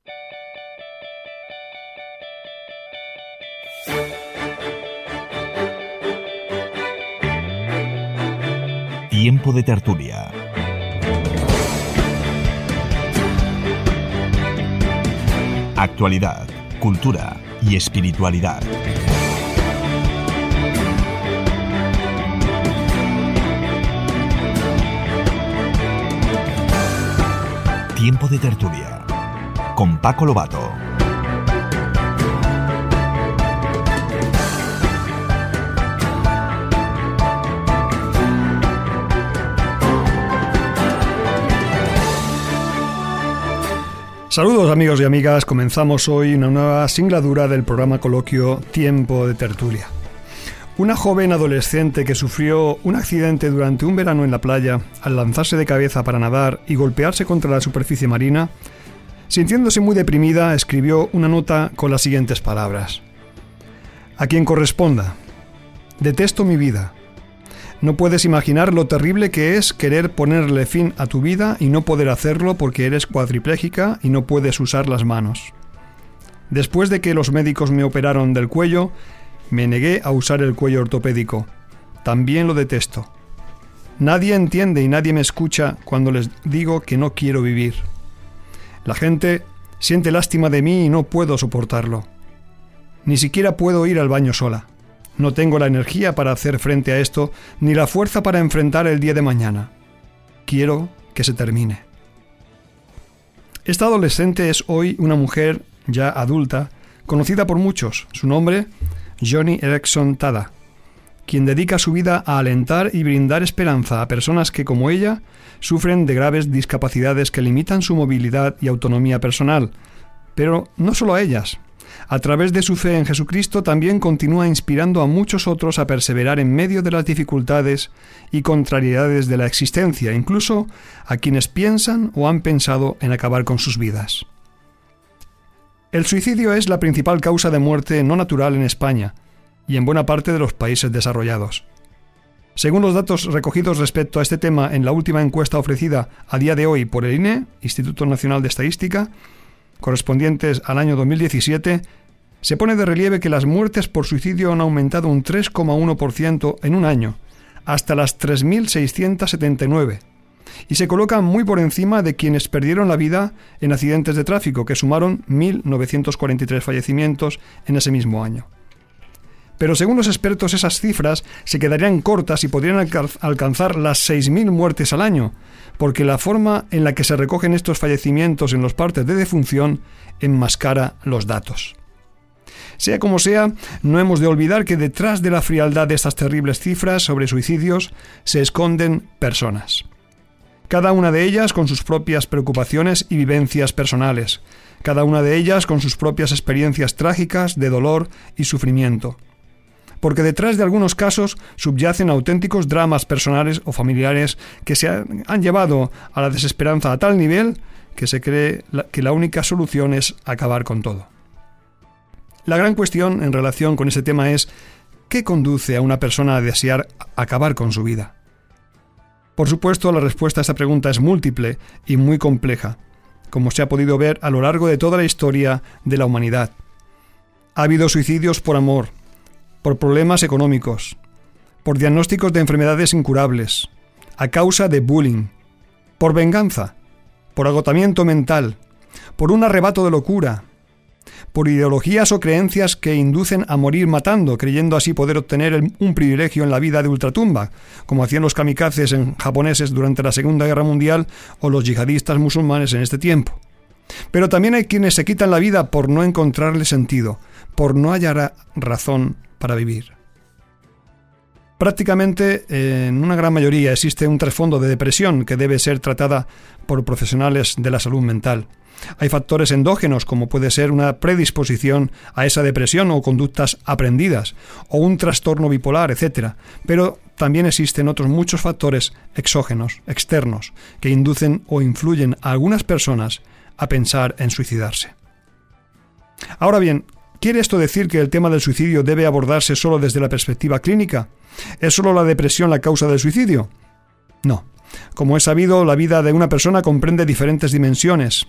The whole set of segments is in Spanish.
Tiempo de tertulia. Actualidad, cultura y espiritualidad. Tiempo de tertulia con Paco Lobato. Saludos amigos y amigas, comenzamos hoy una nueva singladura del programa coloquio Tiempo de tertulia. Una joven adolescente que sufrió un accidente durante un verano en la playa al lanzarse de cabeza para nadar y golpearse contra la superficie marina, sintiéndose muy deprimida, escribió una nota con las siguientes palabras: a quien corresponda, detesto mi vida. No puedes imaginar lo terrible que es querer ponerle fin a tu vida y no poder hacerlo porque eres cuadripléjica y no puedes usar las manos. Después de que los médicos me operaron del cuello, me negué a usar el cuello ortopédico. También lo detesto. Nadie entiende y nadie me escucha cuando les digo que no quiero vivir. La gente siente lástima de mí y no puedo soportarlo. Ni siquiera puedo ir al baño sola. No tengo la energía para hacer frente a esto, ni la fuerza para enfrentar el día de mañana. Quiero que se termine. Esta adolescente es hoy una mujer ya adulta, conocida por muchos. Su nombre, Joni Eareckson Tada, quien dedica su vida a alentar y brindar esperanza a personas que, como ella, sufren de graves discapacidades que limitan su movilidad y autonomía personal. Pero no solo a ellas. A través de su fe en Jesucristo también continúa inspirando a muchos otros a perseverar en medio de las dificultades y contrariedades de la existencia, incluso a quienes piensan o han pensado en acabar con sus vidas. El suicidio es la principal causa de muerte no natural en España y en buena parte de los países desarrollados. Según los datos recogidos respecto a este tema en la última encuesta ofrecida a día de hoy por el INE, Instituto Nacional de Estadística, correspondientes al año 2017, se pone de relieve que las muertes por suicidio han aumentado un 3,1% en un año, hasta las 3.679, y se colocan muy por encima de quienes perdieron la vida en accidentes de tráfico, que sumaron 1.943 fallecimientos en ese mismo año. Pero según los expertos, esas cifras se quedarían cortas y podrían alcanzar las 6.000 muertes al año, porque la forma en la que se recogen estos fallecimientos en los partes de defunción enmascara los datos. Sea como sea, no hemos de olvidar que detrás de la frialdad de estas terribles cifras sobre suicidios se esconden personas. Cada una de ellas con sus propias preocupaciones y vivencias personales, cada una de ellas con sus propias experiencias trágicas de dolor y sufrimiento. Porque detrás de algunos casos subyacen auténticos dramas personales o familiares que se han llevado a la desesperanza a tal nivel que se cree que la única solución es acabar con todo. La gran cuestión en relación con ese tema es: ¿qué conduce a una persona a desear acabar con su vida? Por supuesto, la respuesta a esta pregunta es múltiple y muy compleja, como se ha podido ver a lo largo de toda la historia de la humanidad. Ha habido suicidios por amor, por problemas económicos, por diagnósticos de enfermedades incurables, a causa de bullying, por venganza, por agotamiento mental, por un arrebato de locura, por ideologías o creencias que inducen a morir matando, creyendo así poder obtener un privilegio en la vida de ultratumba, como hacían los kamikazes japoneses durante la Segunda Guerra Mundial o los yihadistas musulmanes en este tiempo. Pero también hay quienes se quitan la vida por no encontrarle sentido, por no hallar razón para vivir. Prácticamente en una gran mayoría existe un trasfondo de depresión que debe ser tratada por profesionales de la salud mental. Hay factores endógenos, como puede ser una predisposición a esa depresión o conductas aprendidas, o un trastorno bipolar, etc. Pero también existen otros muchos factores exógenos, externos, que inducen o influyen a algunas personas a pensar en suicidarse. Ahora bien, ¿quiere esto decir que el tema del suicidio debe abordarse solo desde la perspectiva clínica? ¿Es solo la depresión la causa del suicidio? No. Como es sabido, la vida de una persona comprende diferentes dimensiones.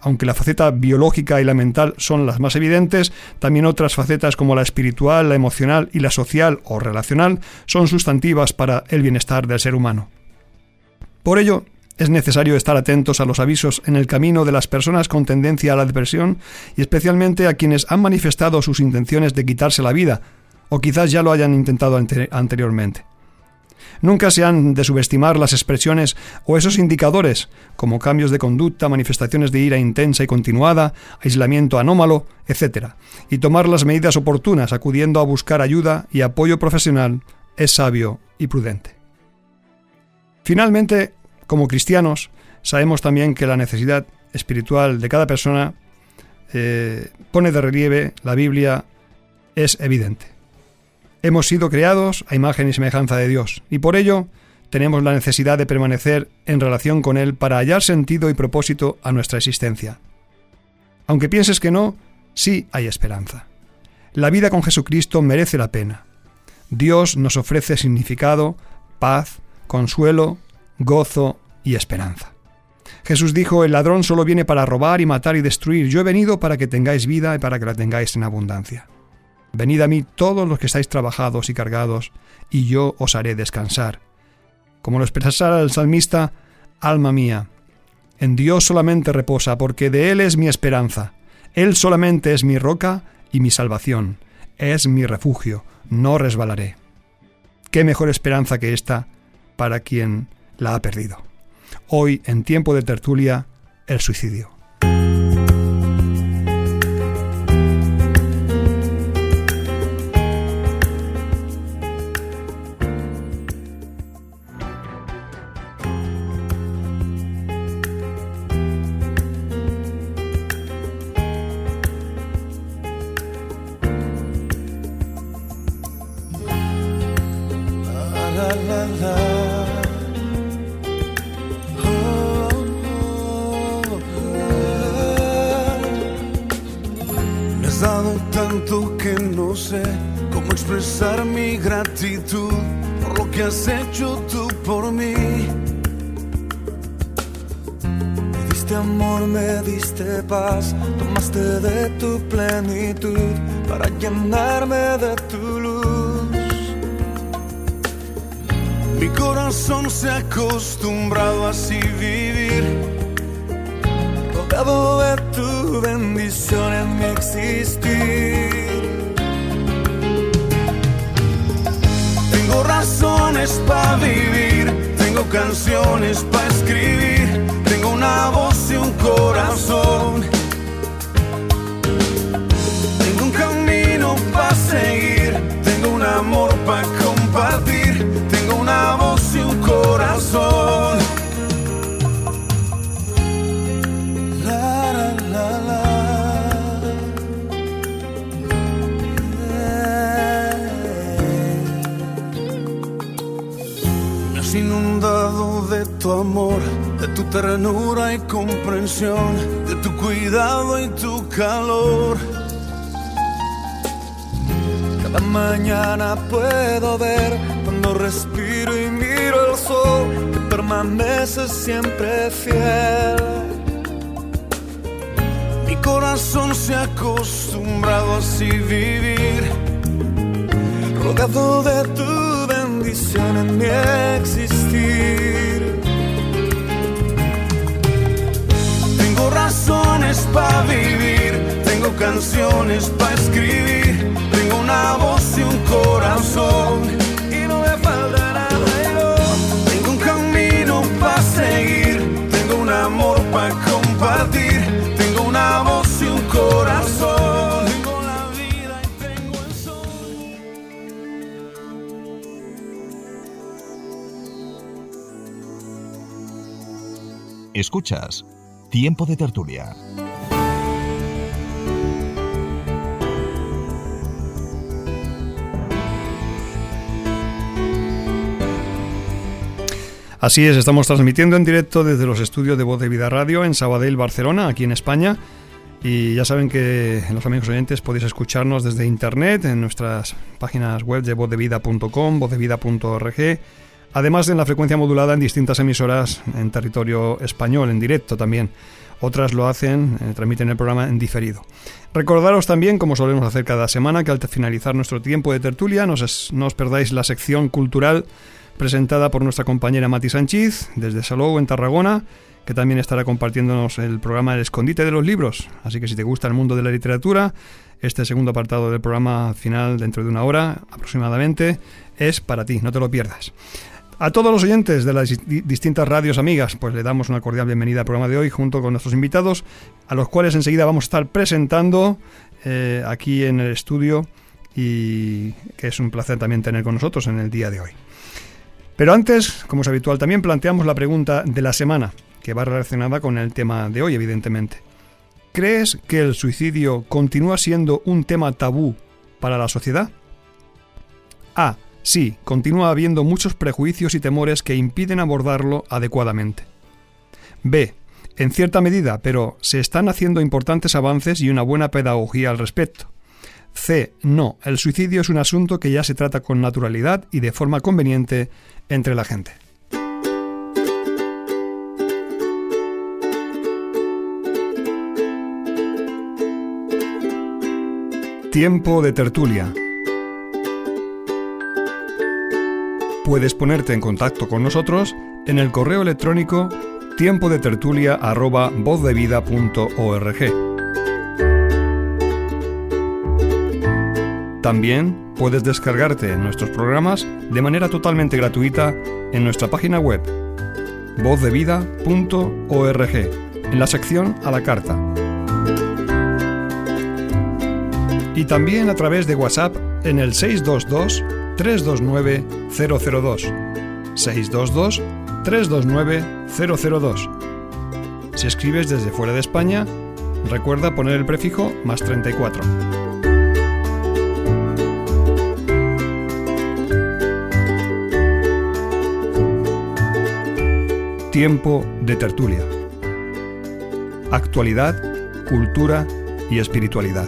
Aunque la faceta biológica y la mental son las más evidentes, también otras facetas como la espiritual, la emocional y la social o relacional son sustantivas para el bienestar del ser humano. Por ello, es necesario estar atentos a los avisos en el camino de las personas con tendencia a la depresión y especialmente a quienes han manifestado sus intenciones de quitarse la vida, o quizás ya lo hayan intentado anteriormente. Nunca se han de subestimar las expresiones o esos indicadores, como cambios de conducta, manifestaciones de ira intensa y continuada, aislamiento anómalo, etc., y tomar las medidas oportunas acudiendo a buscar ayuda y apoyo profesional es sabio y prudente. Finalmente, como cristianos, sabemos también que la necesidad espiritual de cada persona pone de relieve la Biblia, es evidente. Hemos sido creados a imagen y semejanza de Dios, y por ello tenemos la necesidad de permanecer en relación con Él para hallar sentido y propósito a nuestra existencia. Aunque pienses que no, sí hay esperanza. La vida con Jesucristo merece la pena. Dios nos ofrece significado, paz, consuelo, gozo y esperanza. Jesús dijo: el ladrón solo viene para robar y matar y destruir. Yo he venido para que tengáis vida y para que la tengáis en abundancia. Venid a mí todos los que estáis trabajados y cargados, y yo os haré descansar. Como lo expresara el salmista: alma mía, en Dios solamente reposa, porque de Él es mi esperanza. Él solamente es mi roca y mi salvación. Es mi refugio, no resbalaré. ¿Qué mejor esperanza que esta para quien la ha perdido? Hoy, en tiempo de tertulia, el suicidio. Me has dado tanto que no sé cómo expresar mi gratitud por lo que has hecho tú por mí. Me diste amor, me diste paz, tomaste de tu plenitud para llenarme de tu luz. Mi corazón se ha acostumbrado a así vivir, rodeado de tu bendición en mi existir. Tengo razones para vivir, tengo canciones para escribir, tengo una voz y un corazón, tengo un camino para seguir, tengo un amor para compartir, tengo una voz y un corazón. Me has inundado de tu amor, de tu ternura y comprensión, de tu cuidado y tu calor. Cada mañana puedo ver, cuando respiro y miro el sol, que permanece siempre fiel. Mi corazón se ha acostumbrado a así vivir, rodeado de tu bendición en mi existir. Tengo razones para vivir, tengo canciones para escribir, tengo una voz y un corazón, y no me falta nada. Tengo un camino para seguir, tengo un amor para compartir, tengo una voz y un corazón, tengo la vida y tengo el sol. Escuchas Tiempo de Tertulia. Así es, estamos transmitiendo en directo desde los estudios de Voz de Vida Radio en Sabadell, Barcelona, aquí en España. Y ya saben que los amigos oyentes podéis escucharnos desde internet en nuestras páginas web de vozdevida.com, vozdevida.org, además de en la frecuencia modulada en distintas emisoras en territorio español, en directo también. Otras lo hacen, transmiten el programa en diferido. Recordaros también, como solemos hacer cada semana, que al finalizar nuestro tiempo de tertulia no os perdáis la sección cultural presentada por nuestra compañera Mati Sánchez desde Salou, en Tarragona, que también estará compartiéndonos el programa El Escondite de los Libros. Así que si te gusta el mundo de la literatura, este segundo apartado del programa final, dentro de una hora aproximadamente, es para ti, no te lo pierdas. A todos los oyentes de las distintas radios amigas, pues le damos una cordial bienvenida al programa de hoy junto con nuestros invitados, a los cuales enseguida vamos a estar presentando aquí en el estudio, y que es un placer también tener con nosotros en el día de hoy. Pero antes, como es habitual, también planteamos la pregunta de la semana, que va relacionada con el tema de hoy, evidentemente. ¿Crees que el suicidio continúa siendo un tema tabú para la sociedad? A. Sí, continúa habiendo muchos prejuicios y temores que impiden abordarlo adecuadamente. B. En cierta medida, pero se están haciendo importantes avances y una buena pedagogía al respecto. C. No, el suicidio es un asunto que ya se trata con naturalidad y de forma conveniente entre la gente. Tiempo de tertulia. Puedes ponerte en contacto con nosotros en el correo electrónico tiempodetertulia@vozdevida.org. También puedes descargarte nuestros programas de manera totalmente gratuita en nuestra página web vozdevida.org, en la sección a la carta. Y también a través de WhatsApp en el 622-329-002. 622-329-002. Si escribes desde fuera de España, recuerda poner el prefijo +34. Tiempo de tertulia. Actualidad, cultura y espiritualidad.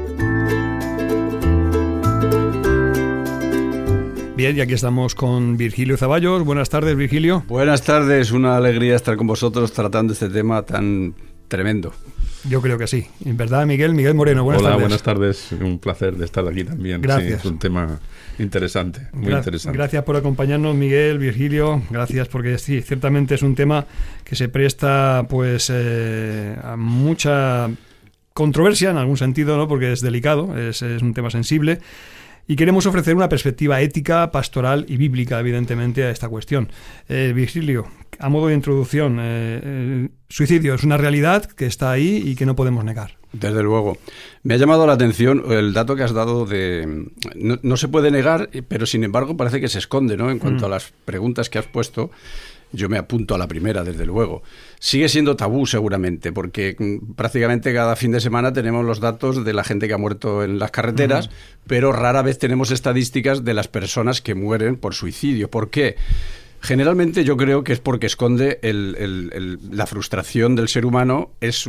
Bien, y aquí estamos con Virgilio Zaballos. Buenas tardes, Virgilio. Buenas tardes, una alegría estar con vosotros tratando este tema tan tremendo. Yo creo que sí. En verdad, Miguel Moreno, buenas tardes. Hola, buenas tardes. Un placer de estar aquí también. Gracias. Sí, es un tema interesante, muy interesante. Gracias por acompañarnos, Miguel, Virgilio. Gracias, porque sí, ciertamente es un tema que se presta pues a mucha controversia en algún sentido, ¿no? Porque es delicado, es un tema sensible. Y queremos ofrecer una perspectiva ética, pastoral y bíblica, evidentemente, a esta cuestión. Virgilio, a modo de introducción, el suicidio es una realidad que está ahí y que no podemos negar. Desde luego. Me ha llamado la atención el dato que has dado de... No se puede negar, pero sin embargo parece que se esconde, ¿no? En cuanto a las preguntas que has puesto, yo me apunto a la primera, desde luego. Sigue siendo tabú seguramente, porque prácticamente cada fin de semana tenemos los datos de la gente que ha muerto en las carreteras, pero rara vez tenemos estadísticas de las personas que mueren por suicidio. ¿Por qué? Generalmente yo creo que es porque esconde la frustración del ser humano. Es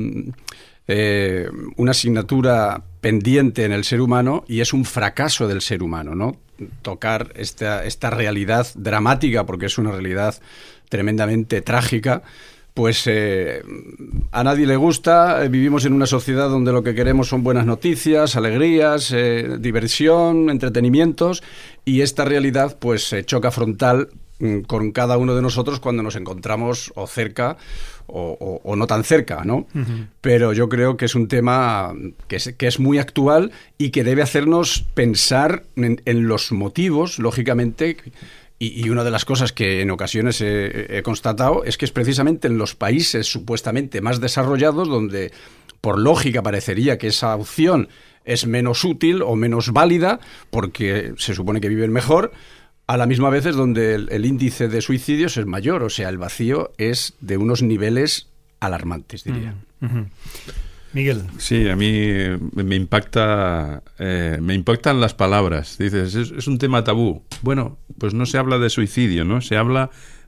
una asignatura pendiente en el ser humano y es un fracaso del ser humano, ¿no? Tocar esta realidad dramática, porque es una realidad tremendamente trágica, pues a nadie le gusta. Vivimos en una sociedad donde lo que queremos son buenas noticias, alegrías, diversión, entretenimientos, y esta realidad pues choca frontal con cada uno de nosotros cuando nos encontramos o cerca o no tan cerca, ¿no? Uh-huh. Pero yo creo que es un tema que es muy actual y que debe hacernos pensar en los motivos, lógicamente. Y una de las cosas que en ocasiones he constatado es que es precisamente en los países supuestamente más desarrollados donde, por lógica, parecería que esa opción es menos útil o menos válida porque se supone que viven mejor. A la misma vez es donde el índice de suicidios es mayor, o sea, el vacío es de unos niveles alarmantes, diría. Uh-huh. Miguel. Sí, a mí me impactan las palabras. Dices, es un tema tabú. Bueno, pues no se habla de suicidio, ¿no? Se habla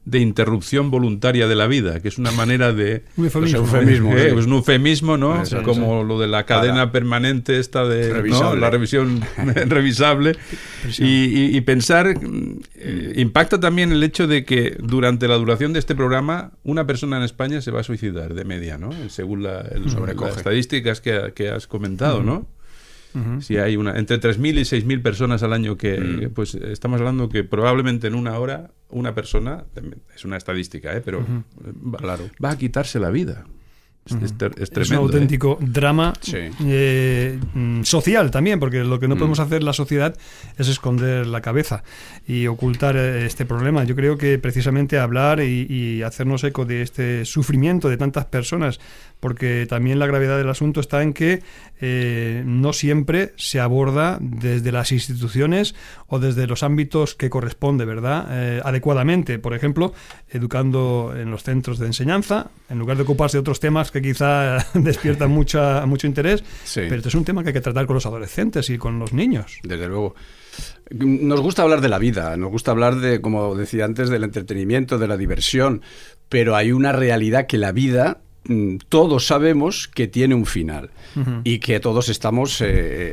de interrupción voluntaria de la vida, que es una manera de... Un eufemismo. Es un eufemismo, ¿no? Sí, como lo de la cadena permanente esta de revisable. ¿no? La revisión revisable. Y pensar, impacta también el hecho de que durante la duración de este programa una persona en España se va a suicidar de media, ¿no? Según las estadísticas que has comentado, ¿no? Si hay entre 3.000 y 6.000 personas al año que pues estamos hablando que probablemente en una hora una persona, es una estadística, pero va a quitarse la vida. Es tremendo. Es un auténtico drama Sí. Social también, porque lo que no podemos hacer la sociedad es esconder la cabeza y ocultar este problema. Yo creo que precisamente hablar y hacernos eco de este sufrimiento de tantas personas, porque también la gravedad del asunto está en que no siempre se aborda desde las instituciones o desde los ámbitos que corresponde, ¿verdad? Adecuadamente. Por ejemplo, educando en los centros de enseñanza, en lugar de ocuparse de otros temas que quizá despiertan mucho interés, Sí. pero este es un tema que hay que tratar con los adolescentes y con los niños. Desde luego. Nos gusta hablar de la vida, nos gusta hablar de, como decía antes, del entretenimiento, de la diversión, pero hay una realidad que la vida, todos sabemos que tiene un final y que todos estamos,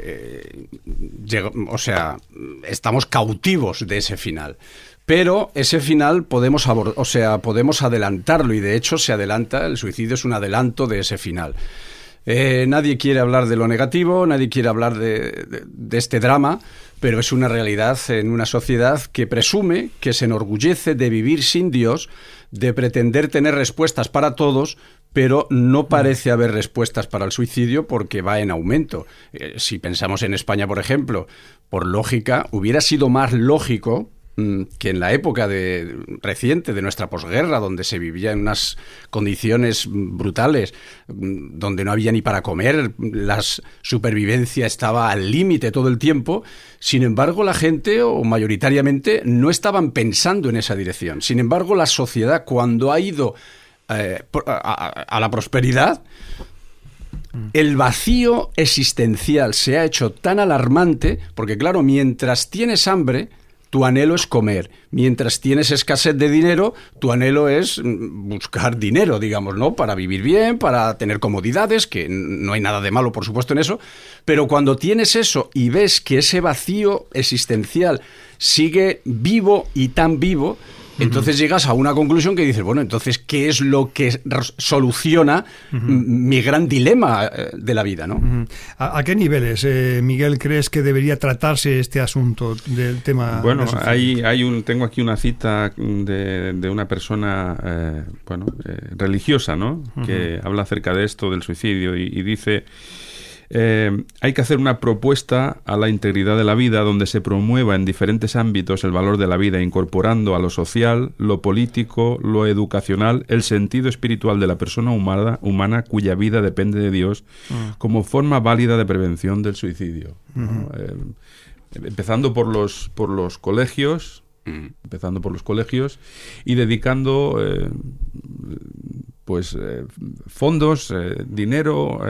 estamos cautivos de ese final. Pero ese final podemos adelantarlo y de hecho se adelanta, el suicidio es un adelanto de ese final. Nadie quiere hablar de lo negativo, nadie quiere hablar de este drama, pero es una realidad en una sociedad que presume, que se enorgullece de vivir sin Dios, de pretender tener respuestas para todos, pero no parece haber respuestas para el suicidio porque va en aumento. Si pensamos en España, por ejemplo, por lógica, hubiera sido más lógico que en la época reciente de nuestra posguerra, donde se vivía en unas condiciones brutales, donde no había ni para comer, la supervivencia estaba al límite todo el tiempo, sin embargo la gente, o mayoritariamente, no estaban pensando en esa dirección. Sin embargo, la sociedad, cuando ha ido a la prosperidad, el vacío existencial se ha hecho tan alarmante, porque claro, mientras tienes hambre, tu anhelo es comer. Mientras tienes escasez de dinero, tu anhelo es buscar dinero, digamos, ¿no? Para vivir bien, para tener comodidades, que no hay nada de malo, por supuesto, en eso. Pero cuando tienes eso y ves que ese vacío existencial sigue vivo y tan vivo, entonces llegas a una conclusión que dices, bueno, entonces, ¿qué es lo que soluciona mi gran dilema de la vida, ¿no? ¿A qué niveles, Miguel, crees que debería tratarse este asunto del tema? Bueno, tengo aquí una cita de una persona religiosa, ¿no? Que habla acerca de esto, del suicidio, y dice... hay que hacer una propuesta a la integridad de la vida donde se promueva en diferentes ámbitos el valor de la vida, incorporando a lo social, lo político, lo educacional, el sentido espiritual de la persona humana cuya vida depende de Dios, como forma válida de prevención del suicidio. ¿No? Empezando por los colegios, y dedicando fondos, dinero,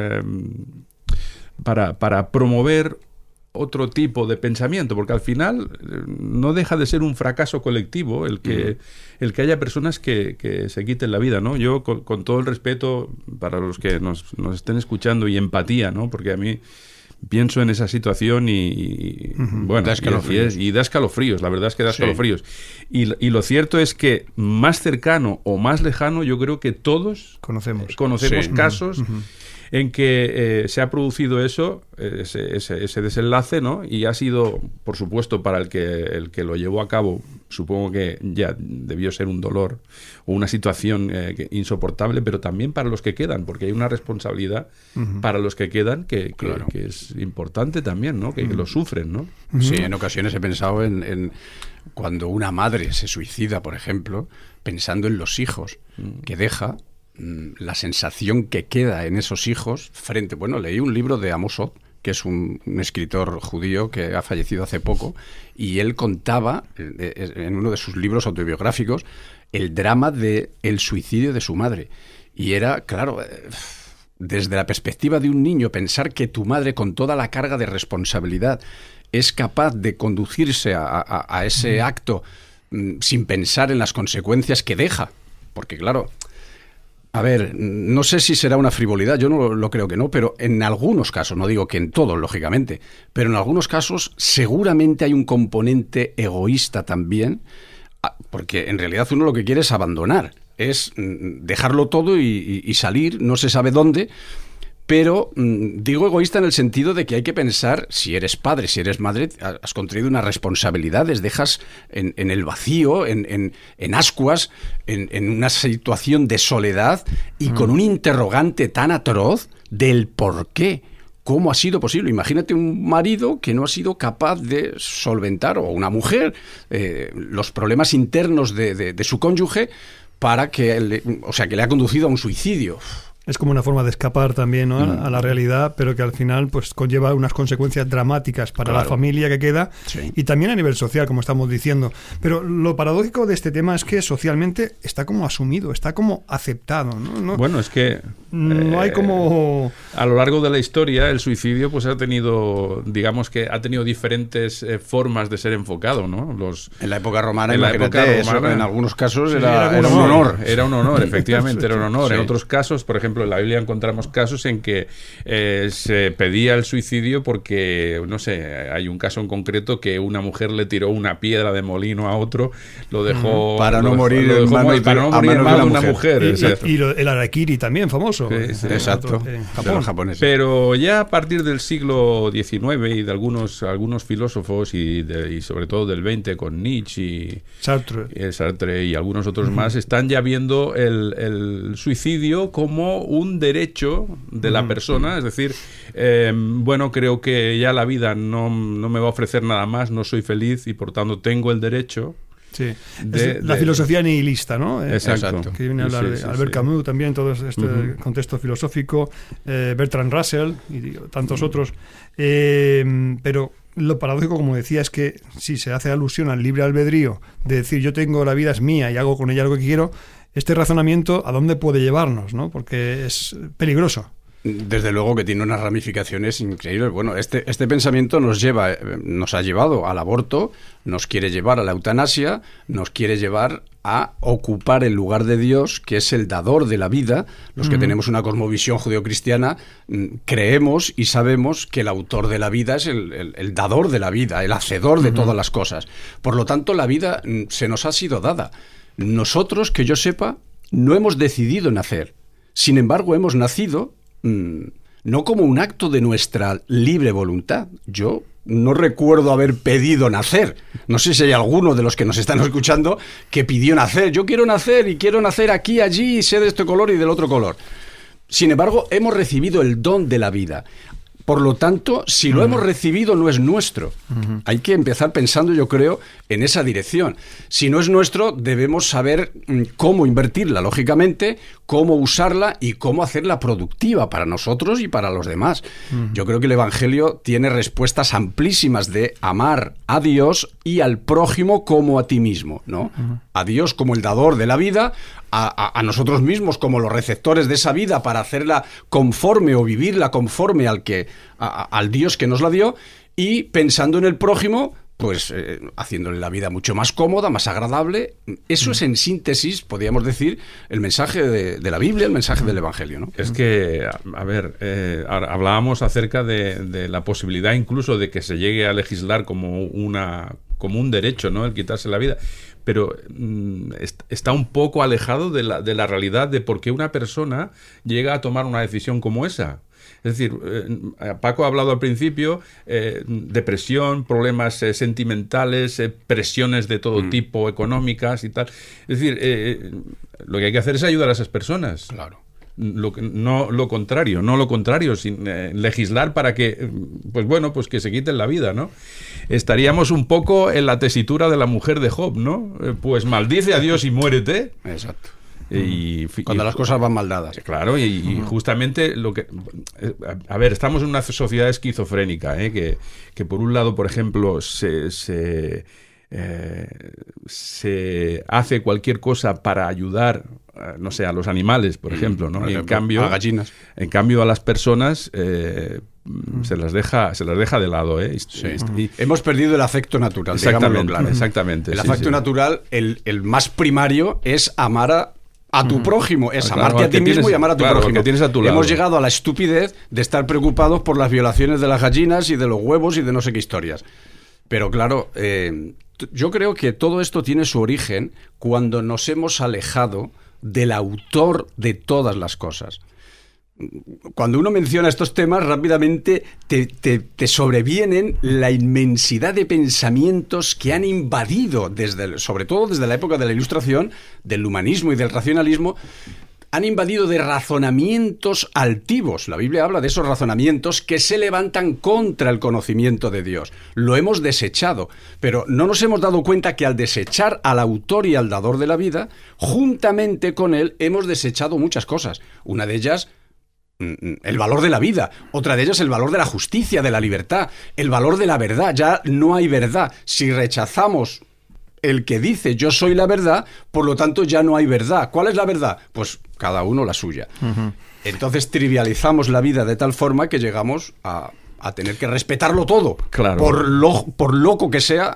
para promover otro tipo de pensamiento, porque al final no deja de ser un fracaso colectivo el que haya personas que se quiten la vida, ¿no? Yo, con todo el respeto para los que nos estén escuchando y empatía, ¿no? Porque a mí pienso en esa situación y da escalofríos, la verdad es que da escalofríos. Y lo cierto es que más cercano o más lejano, yo creo que todos conocemos casos en que se ha producido ese desenlace, ¿no? Y ha sido, por supuesto, para el que lo llevó a cabo, supongo que ya debió ser un dolor o una situación insoportable, pero también para los que quedan, porque hay una responsabilidad para los que quedan que es importante también, ¿no? Que lo sufren, ¿no? Sí, en ocasiones he pensado en cuando una madre se suicida, por ejemplo, pensando en los hijos que deja, la sensación que queda en esos hijos leí un libro de Amos Oz, que es un escritor judío que ha fallecido hace poco, y él contaba en uno de sus libros autobiográficos el drama del suicidio de su madre. Y era, claro, desde la perspectiva de un niño, pensar que tu madre, con toda la carga de responsabilidad, es capaz de conducirse a ese acto sin pensar en las consecuencias que deja. Porque claro, a ver, no sé si será una frivolidad, yo no lo creo que no, pero en algunos casos, no digo que en todos, lógicamente, pero en algunos casos seguramente hay un componente egoísta también, porque en realidad uno lo que quiere es abandonar, es dejarlo todo y salir, no se sabe dónde. Pero digo egoísta en el sentido de que hay que pensar, si eres padre, si eres madre, has contraído unas responsabilidades, dejas en el vacío, en ascuas, en una situación de soledad y con un interrogante tan atroz del por qué. ¿Cómo ha sido posible? Imagínate un marido que no ha sido capaz de solventar, o una mujer, los problemas internos de su cónyuge para que le ha conducido a un suicidio. Es como una forma de escapar también, ¿no? A la realidad, pero que al final pues conlleva unas consecuencias dramáticas para la familia que queda, sí, y también a nivel social, como estamos diciendo. Pero lo paradójico de este tema es que socialmente está como asumido, está como aceptado, ¿no? Bueno, es que no hay como... A lo largo de la historia, el suicidio pues ha tenido, digamos que ha tenido diferentes formas de ser enfocado, ¿no? En la época romana, en algunos casos era un honor. Era un honor, efectivamente, era un honor. Sí. En otros casos, por ejemplo, en la Biblia encontramos casos en que se pedía el suicidio porque, no sé, hay un caso en concreto que una mujer le tiró una piedra de molino a otro, lo dejó... Para no morir en manos de una mujer. Y el harakiri también, famoso. Sí, exacto. Japón. Japoneses. Pero ya a partir del siglo XIX y de algunos filósofos y sobre todo del XX con Nietzsche y Sartre y algunos otros más, están ya viendo el suicidio como un derecho de la persona, es decir, bueno, creo que ya la vida no me va a ofrecer nada más, no soy feliz y por tanto tengo el derecho. Sí, la filosofía nihilista, ¿no? Exacto. Que viene a hablar de Albert Camus también, todo este contexto filosófico, Bertrand Russell y tantos otros. Pero lo paradójico, como decía, es que si se hace alusión al libre albedrío, de decir yo tengo la vida es mía y hago con ella lo que quiero, este razonamiento ¿a dónde puede llevarnos, no? Porque es peligroso. Desde luego que tiene unas ramificaciones increíbles. Bueno, este pensamiento nos ha llevado al aborto, nos quiere llevar a la eutanasia, nos quiere llevar a ocupar el lugar de Dios, que es el dador de la vida. Los que tenemos una cosmovisión judeocristiana creemos y sabemos que el autor de la vida es el dador de la vida, el hacedor de todas las cosas. Por lo tanto, la vida se nos ha sido dada. Nosotros, que yo sepa, no hemos decidido nacer. Sin embargo, hemos nacido no como un acto de nuestra libre voluntad. Yo no recuerdo haber pedido nacer. No sé si hay alguno de los que nos están escuchando que pidió nacer. Yo quiero nacer y quiero nacer aquí, allí, y ser de este color y del otro color. Sin embargo, hemos recibido el don de la vida. Por lo tanto, si lo hemos recibido, no es nuestro. Hay que empezar pensando, yo creo, en esa dirección. Si no es nuestro, debemos saber cómo invertirla, lógicamente, cómo usarla y cómo hacerla productiva para nosotros y para los demás. Yo creo que el Evangelio tiene respuestas amplísimas de amar a Dios y al prójimo como a ti mismo, ¿no? A Dios como el dador de la vida, a nosotros mismos como los receptores de esa vida para hacerla conforme o vivirla conforme al Dios que nos la dio, y pensando en el prójimo, pues haciéndole la vida mucho más cómoda, más agradable. Eso es, en síntesis, podríamos decir, el mensaje de la Biblia, el mensaje del Evangelio, ¿no? Es que, a ver, hablábamos acerca de la posibilidad incluso de que se llegue a legislar como un derecho, ¿no?, el quitarse la vida. Pero está un poco alejado de la realidad de por qué una persona llega a tomar una decisión como esa. Es decir, Paco ha hablado al principio, depresión, problemas sentimentales, presiones de todo tipo, económicas y tal. Es decir, lo que hay que hacer es ayudar a esas personas. Claro. No lo contrario, sin legislar para que, pues que se quiten la vida, ¿no? Estaríamos un poco en la tesitura de la mujer de Job, ¿no? Pues maldice a Dios y muérete. Exacto. Cuando las cosas van mal dadas. Claro, y justamente lo que... A ver, estamos en una sociedad esquizofrénica, que por un lado, por ejemplo, se hace cualquier cosa para ayudar, no sé, a los animales, por ejemplo, ¿no? Y en cambio, a gallinas. En cambio, a las personas se las deja de lado, ¿eh? Hemos perdido el afecto natural, digámoslo claro. Exactamente. El afecto natural, el más primario, es amar a tu prójimo, es amarte a ti mismo y amar a tu prójimo. Que tienes a tu lado. Hemos llegado a la estupidez de estar preocupados por las violaciones de las gallinas y de los huevos y de no sé qué historias. Pero claro, yo creo que todo esto tiene su origen cuando nos hemos alejado del autor de todas las cosas. Cuando uno menciona estos temas, rápidamente te sobrevienen la inmensidad de pensamientos que han invadido, sobre todo desde la época de la Ilustración, del humanismo y del racionalismo, han invadido de razonamientos altivos. La Biblia habla de esos razonamientos que se levantan contra el conocimiento de Dios. Lo hemos desechado, pero no nos hemos dado cuenta que al desechar al autor y al dador de la vida, juntamente con él hemos desechado muchas cosas. Una de ellas, el valor de la vida. Otra de ellas, el valor de la justicia, de la libertad, el valor de la verdad. Ya no hay verdad. Si rechazamos el que dice yo soy la verdad, por lo tanto ya no hay verdad. ¿Cuál es la verdad? Pues cada uno la suya. Entonces trivializamos la vida de tal forma que llegamos a tener que respetarlo todo, claro. por loco que sea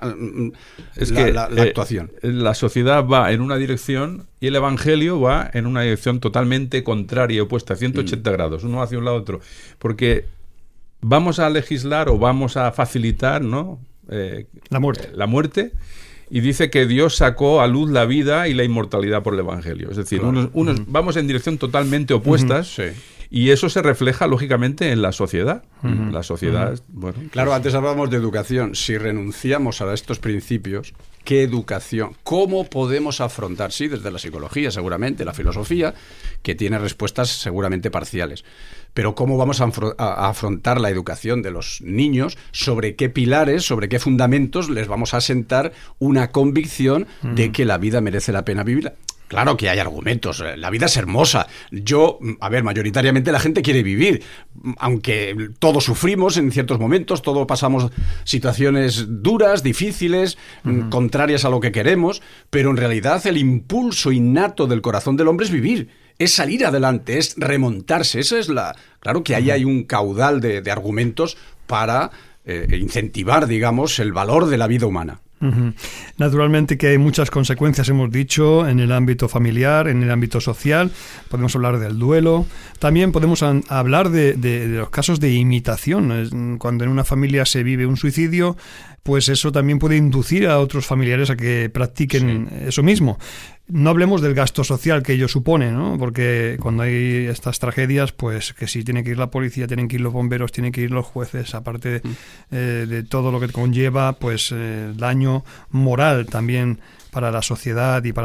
la actuación. La sociedad va en una dirección y el Evangelio va en una dirección totalmente contraria y opuesta, 180 grados, uno hacia un lado otro. Porque vamos a legislar o vamos a facilitar, ¿no? La muerte. Y dice que Dios sacó a luz la vida y la inmortalidad por el Evangelio. Es decir, claro. unos vamos en dirección totalmente opuestas. Sí. Y eso se refleja, lógicamente, en la sociedad. La sociedad, bueno... Claro, antes hablábamos de educación. Si renunciamos a estos principios, ¿qué educación? ¿Cómo podemos afrontar? Sí, desde la psicología, seguramente, la filosofía, que tiene respuestas seguramente parciales. Pero ¿cómo vamos a afrontar la educación de los niños? ¿Sobre qué pilares, sobre qué fundamentos les vamos a asentar una convicción de que la vida merece la pena vivirla? Claro que hay argumentos, la vida es hermosa. Mayoritariamente la gente quiere vivir, aunque todos sufrimos en ciertos momentos, todos pasamos situaciones duras, difíciles, contrarias a lo que queremos, pero en realidad el impulso innato del corazón del hombre es vivir, es salir adelante, es remontarse. Claro que ahí hay un caudal de argumentos para incentivar, digamos, el valor de la vida humana. Naturalmente que hay muchas consecuencias, hemos dicho, en el ámbito familiar, en el ámbito social. Podemos hablar del duelo. También podemos hablar de los casos de imitación. Cuando en una familia se vive un suicidio, pues eso también puede inducir a otros familiares a que practiquen eso mismo. No hablemos del gasto social que ello supone, ¿no? Porque cuando hay estas tragedias, pues que si tiene que ir la policía, tienen que ir los bomberos, tienen que ir los jueces, aparte de todo lo que conlleva, pues daño moral también para la sociedad y para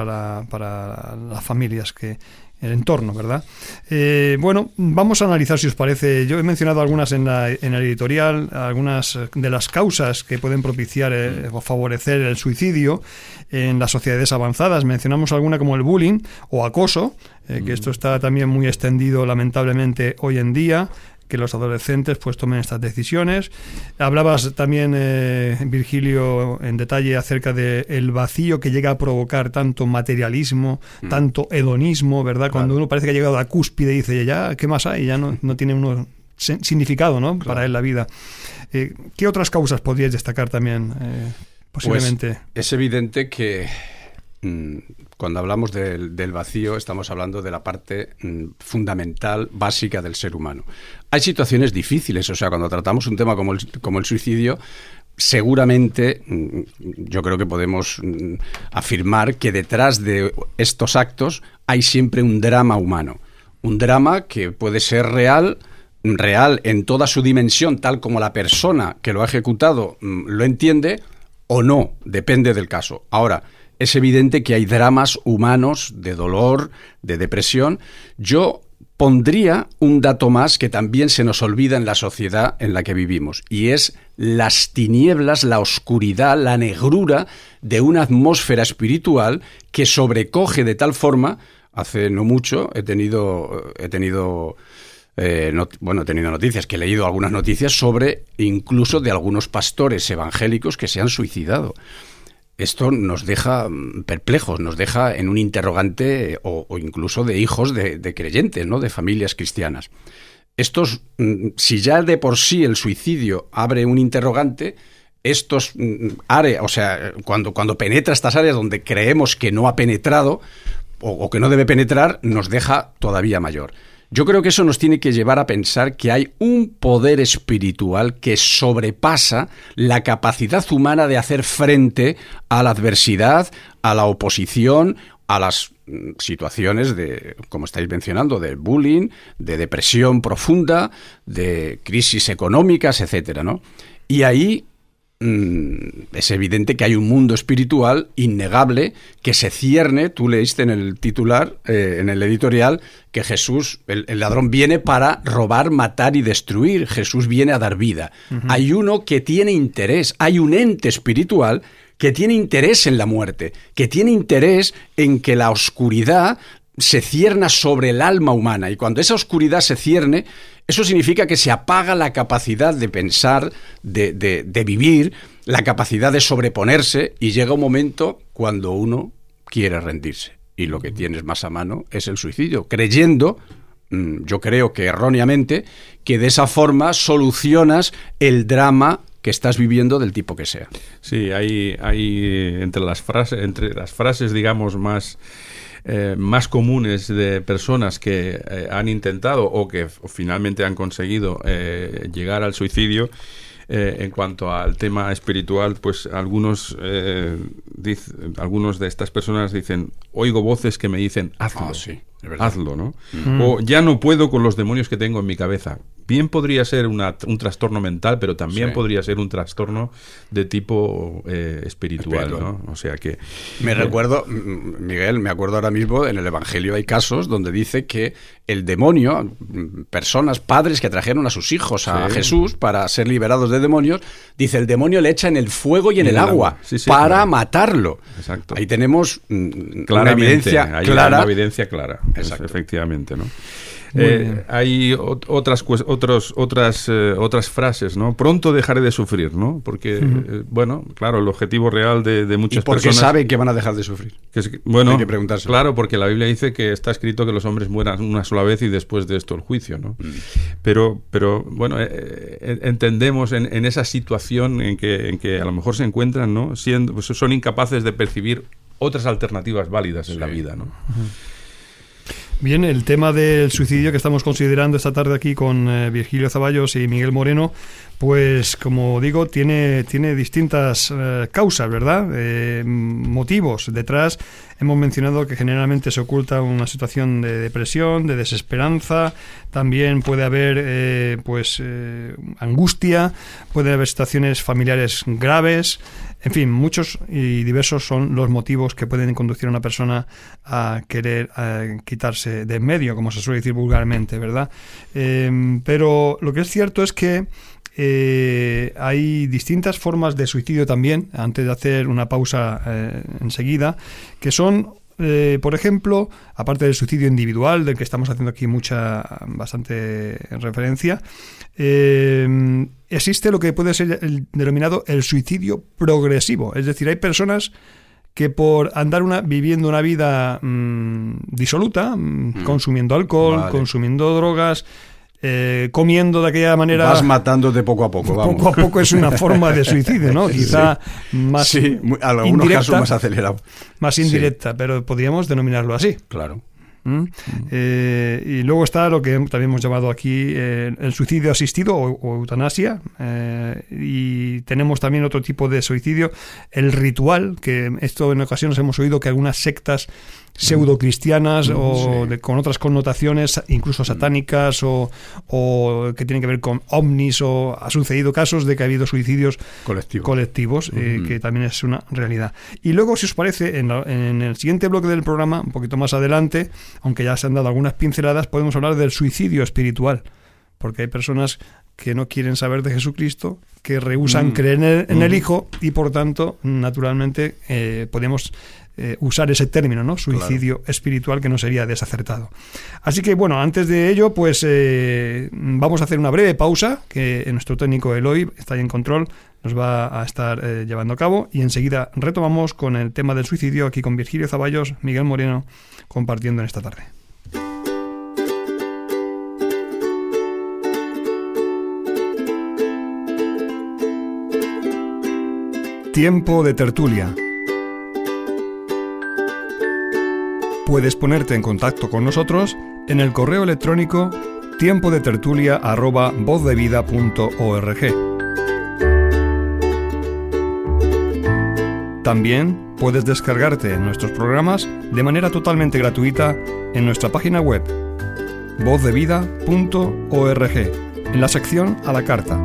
las familias el entorno, ¿verdad? Bueno, vamos a analizar, si os parece. Yo he mencionado algunas en la editorial, algunas de las causas que pueden propiciar o favorecer el suicidio en las sociedades avanzadas. Mencionamos alguna como el bullying o acoso, que esto está también muy extendido lamentablemente hoy en día, que los adolescentes pues tomen estas decisiones. Hablabas también, Virgilio, en detalle acerca del vacío que llega a provocar tanto materialismo, tanto hedonismo, ¿verdad? Claro. Cuando uno parece que ha llegado a la cúspide y dice, ya, ¿qué más hay? Ya no tiene uno significado, ¿no? Claro. Para él la vida. ¿Qué otras causas podríais destacar también, posiblemente? Pues es evidente que cuando hablamos del vacío estamos hablando de la parte fundamental, básica del ser humano. Hay situaciones difíciles, o sea, cuando tratamos un tema como el suicidio, seguramente yo creo que podemos afirmar que detrás de estos actos hay siempre un drama humano. Un drama que puede ser real en toda su dimensión, tal como la persona que lo ha ejecutado lo entiende, o no, depende del caso. Ahora, es evidente que hay dramas humanos de dolor, de depresión. Yo pondría un dato más que también se nos olvida en la sociedad en la que vivimos, y es las tinieblas, la oscuridad, la negrura de una atmósfera espiritual que sobrecoge de tal forma. Hace no mucho he tenido noticias, que he leído algunas noticias sobre incluso de algunos pastores evangélicos que se han suicidado. Esto nos deja perplejos, nos deja en un interrogante o incluso de hijos de creyentes, ¿no? De familias cristianas. estos, si ya de por sí el suicidio abre un interrogante, estos áreas, o sea, cuando penetra estas áreas donde creemos que no ha penetrado o que no debe penetrar, nos deja todavía mayor. Yo creo que eso nos tiene que llevar a pensar que hay un poder espiritual que sobrepasa la capacidad humana de hacer frente a la adversidad, a la oposición, a las situaciones de, como estáis mencionando, de bullying, de depresión profunda, de crisis económicas, etcétera, ¿no? Y ahí es evidente que hay un mundo espiritual innegable que se cierne. Tú leíste en el titular, en el editorial, que Jesús, el ladrón, viene para robar, matar y destruir. Jesús viene a dar vida. Uh-huh. Hay uno que tiene interés, hay un ente espiritual que tiene interés en la muerte, que tiene interés en que la oscuridad se cierna sobre el alma humana. Y cuando esa oscuridad se cierne, eso significa que se apaga la capacidad de pensar, de vivir, la capacidad de sobreponerse, y llega un momento cuando uno quiere rendirse. Y lo que tienes más a mano es el suicidio, creyendo, yo creo que erróneamente, que de esa forma solucionas el drama que estás viviendo del tipo que sea. Sí, hay entre las frases, digamos, más comunes de personas que han intentado o que finalmente han conseguido llegar al suicidio. En cuanto al tema espiritual, pues algunos de estas personas dicen: oigo voces que me dicen hazlo, sí, es verdad. Hazlo, ¿no? O ya no puedo con los demonios que tengo en mi cabeza. Bien podría ser un trastorno mental, pero también podría ser un trastorno de tipo espiritual, ¿no? O sea que... recuerdo, Miguel, me acuerdo ahora mismo, en el Evangelio hay casos donde dice que el demonio, personas, padres que trajeron a sus hijos a Jesús para ser liberados de demonios, dice, el demonio le echa en el fuego y en el agua para matarlo. Exacto. Ahí tenemos una evidencia clara. Una evidencia clara, efectivamente, ¿no? Hay otras frases, ¿no? Pronto dejaré de sufrir, ¿no? Porque, bueno, claro, el objetivo real de muchas personas... ¿Y por qué saben que van a dejar de sufrir? Bueno, hay que preguntárselo. Claro, porque la Biblia dice que está escrito que los hombres mueran una sola vez y después de esto el juicio, ¿no? Pero bueno, entendemos en esa situación en que a lo mejor se encuentran, ¿no? Pues son incapaces de percibir otras alternativas válidas en la vida, ¿no? Bien, el tema del suicidio que estamos considerando esta tarde aquí con Virgilio Zavallos y Miguel Moreno, pues como digo, tiene distintas causas, ¿verdad? Motivos detrás. Hemos mencionado que generalmente se oculta una situación de depresión, de desesperanza. También puede haber angustia, puede haber situaciones familiares graves. En fin, muchos y diversos son los motivos que pueden conducir a una persona a querer quitarse de en medio, como se suele decir vulgarmente, ¿verdad? Pero lo que es cierto es que hay distintas formas de suicidio también, antes de hacer una pausa enseguida, que son, por ejemplo, aparte del suicidio individual, del que estamos haciendo aquí bastante referencia, existe lo que puede ser denominado el suicidio progresivo. Es decir, hay personas que por andar viviendo una vida disoluta, consumiendo alcohol, consumiendo drogas, comiendo de aquella manera... Vas matándote poco a poco, vamos. Poco a poco es una forma de suicidio, ¿no? Quizá más en algunos casos más acelerado. Más indirecta, pero podríamos denominarlo así. Claro. Y luego está lo que también hemos llamado aquí el suicidio asistido o eutanasia, y tenemos también otro tipo de suicidio, el ritual, que esto en ocasiones hemos oído que algunas sectas pseudocristianas con otras connotaciones, incluso satánicas o que tienen que ver con ovnis, o ha sucedido casos de que ha habido suicidios colectivos, que también es una realidad. Y luego, si os parece, en el siguiente bloque del programa, un poquito más adelante, aunque ya se han dado algunas pinceladas, podemos hablar del suicidio espiritual, porque hay personas que no quieren saber de Jesucristo, que rehúsan creer en el Hijo, y por tanto, naturalmente, podemos usar ese término, ¿no? Suicidio espiritual, que no sería desacertado. Así que, bueno, antes de ello, pues vamos a hacer una breve pausa, que nuestro técnico Eloy está ahí en control, nos va a estar llevando a cabo, y enseguida retomamos con el tema del suicidio, aquí con Virgilio Zavallos, Miguel Moreno, compartiendo en esta tarde. Tiempo de tertulia. Puedes ponerte en contacto con nosotros en el correo electrónico tiempodetertulia@vozdevida.org. También puedes descargarte nuestros programas de manera totalmente gratuita en nuestra página web vozdevida.org, en la sección a la carta.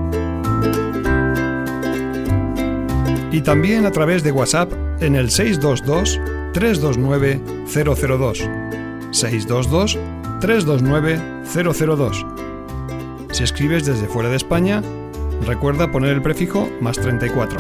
Y también a través de WhatsApp en el 622-329-002. 622-329-002. Si escribes desde fuera de España, recuerda poner el prefijo +34.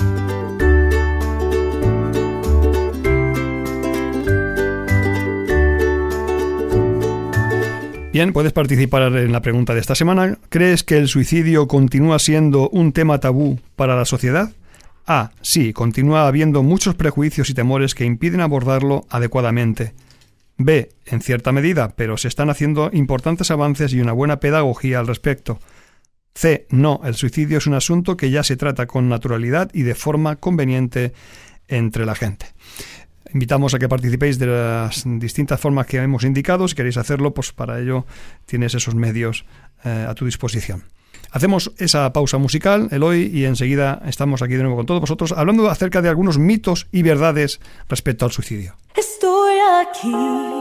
Bien, puedes participar en la pregunta de esta semana. ¿Crees que el suicidio continúa siendo un tema tabú para la sociedad? A. Sí, continúa habiendo muchos prejuicios y temores que impiden abordarlo adecuadamente. B. En cierta medida, pero se están haciendo importantes avances y una buena pedagogía al respecto. C. No, el suicidio es un asunto que ya se trata con naturalidad y de forma conveniente entre la gente. Invitamos a que participéis de las distintas formas que hemos indicado. Si queréis hacerlo, pues para ello tienes esos medios a tu disposición. Hacemos esa pausa musical, Eloy, y enseguida estamos aquí de nuevo con todos vosotros hablando acerca de algunos mitos y verdades respecto al suicidio. Estoy aquí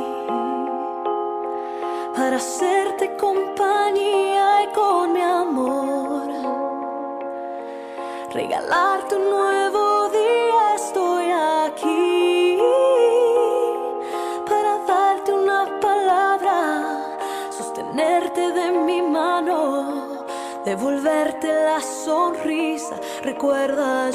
para hacerte compañía y con mi amor regalarte un nuevo día. Estoy aquí para darte una palabra, sostenerte de mi mano, devolverte la sonrisa. Recuerda,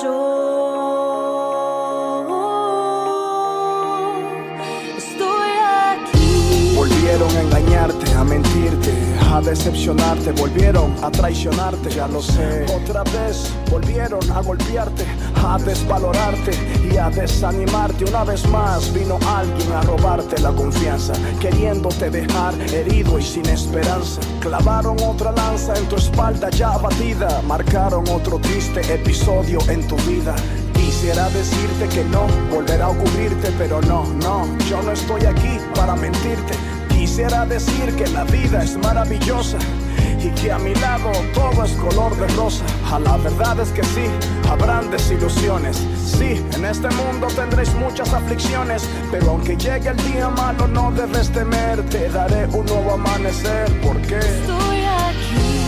yo estoy aquí. Volvieron a engañarte, a mentirte, a decepcionarte, volvieron a traicionarte, ya lo sé. Otra vez volvieron a golpearte, a desvalorarte y a desanimarte. Una vez más vino alguien a robarte la confianza, queriéndote dejar herido y sin esperanza. Clavaron otra lanza en tu espalda ya abatida, marcaron otro triste episodio en tu vida. Quisiera decirte que no volverá a ocurrirte, pero no, yo no estoy aquí para mentirte. Quisiera decir que la vida es maravillosa y que a mi lado todo es color de rosa. La verdad es que sí, habrán desilusiones. Sí, en este mundo tendréis muchas aflicciones, pero aunque llegue el día malo no debes temer. Te daré un nuevo amanecer, porque estoy aquí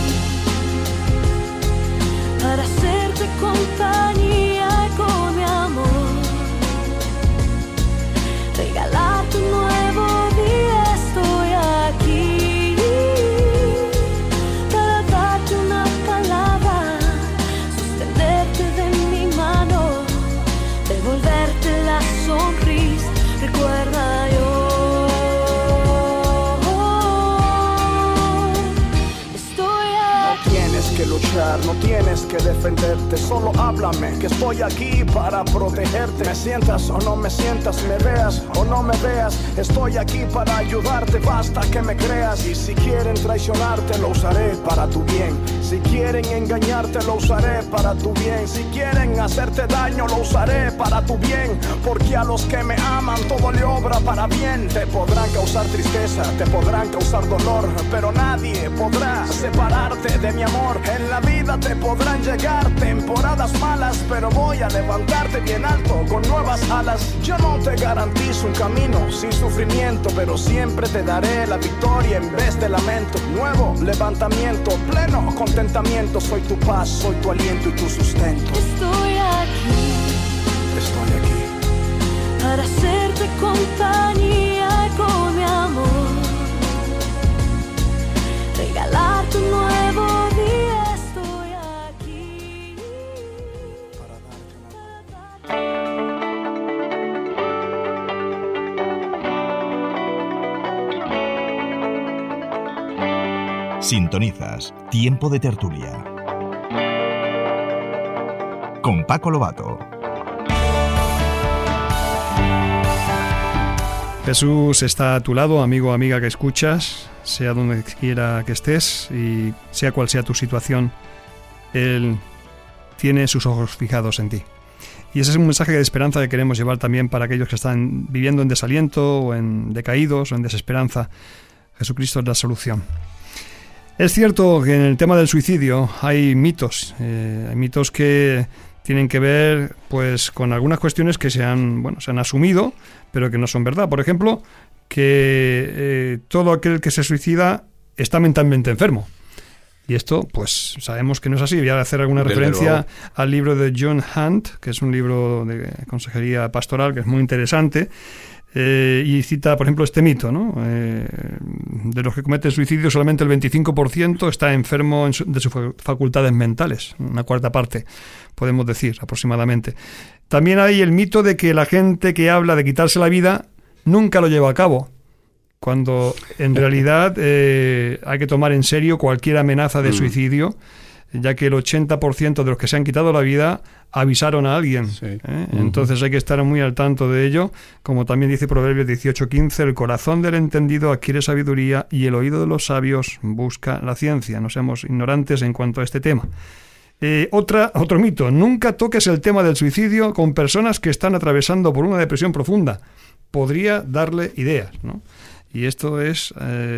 para hacerte compañía y con mi amor regalarte un nuevo día. Estoy aquí para darte una palabra, sostenerte de mi mano, devolverte la sonrisa. Recuerda, yo estoy aquí. no tienes que luchar, no tienes que defenderte, solo háblame, que estoy aquí para protegerte. Me sientas o no me sientas, me veas o no me veas, estoy aquí para ayudarte, basta que me creas. Y si quieren traicionarte, lo usaré para tu bien. Si quieren engañarte, lo usaré para tu bien. Si quieren hacerte daño, lo usaré para tu bien. Porque a los que me aman todo le obra para bien. Te podrán causar tristeza, te podrán causar dolor, pero nadie podrá separarte de mi amor. En la vida te podrán llegar temporadas malas, pero voy a levantarte bien alto con nuevas alas. Yo no te garantizo un camino sin sufrimiento, pero siempre te daré la victoria en vez de lamento. Nuevo levantamiento, pleno contentamiento. Soy tu paz, soy tu aliento y tu sustento. Estoy aquí para hacerte compañía y con mi amor regalarte un nuevo día. Estoy aquí para darte. Sintonizas Tiempo de Tertulia con Paco Lobato. Jesús está a tu lado, amigo o amiga que escuchas, sea donde quiera que estés y sea cual sea tu situación, Él tiene sus ojos fijados en ti. Y ese es un mensaje de esperanza que queremos llevar también para aquellos que están viviendo en desaliento o en decaídos o en desesperanza. Jesucristo es la solución. Es cierto que en el tema del suicidio hay mitos que tienen que ver pues con algunas cuestiones que se han asumido, pero que no son verdad. Por ejemplo, que todo aquel que se suicida está mentalmente enfermo. Y esto, pues, sabemos que no es así. Voy a hacer alguna referencia al libro de John Hunt, que es un libro de consejería pastoral que es muy interesante, y cita, por ejemplo, este mito, ¿no? De los que cometen suicidio, solamente el 25% está enfermo de sus facultades mentales, una cuarta parte, podemos decir, aproximadamente. También hay el mito de que la gente que habla de quitarse la vida nunca lo lleva a cabo, cuando en realidad hay que tomar en serio cualquier amenaza de suicidio, ya que el 80% de los que se han quitado la vida avisaron a alguien. Sí. Entonces hay que estar muy al tanto de ello. Como también dice Proverbios 18:15, el corazón del entendido adquiere sabiduría y el oído de los sabios busca la ciencia. No seamos ignorantes en cuanto a este tema. Otro mito: nunca toques el tema del suicidio con personas que están atravesando por una depresión profunda. Podría darle ideas, ¿no? Y esto es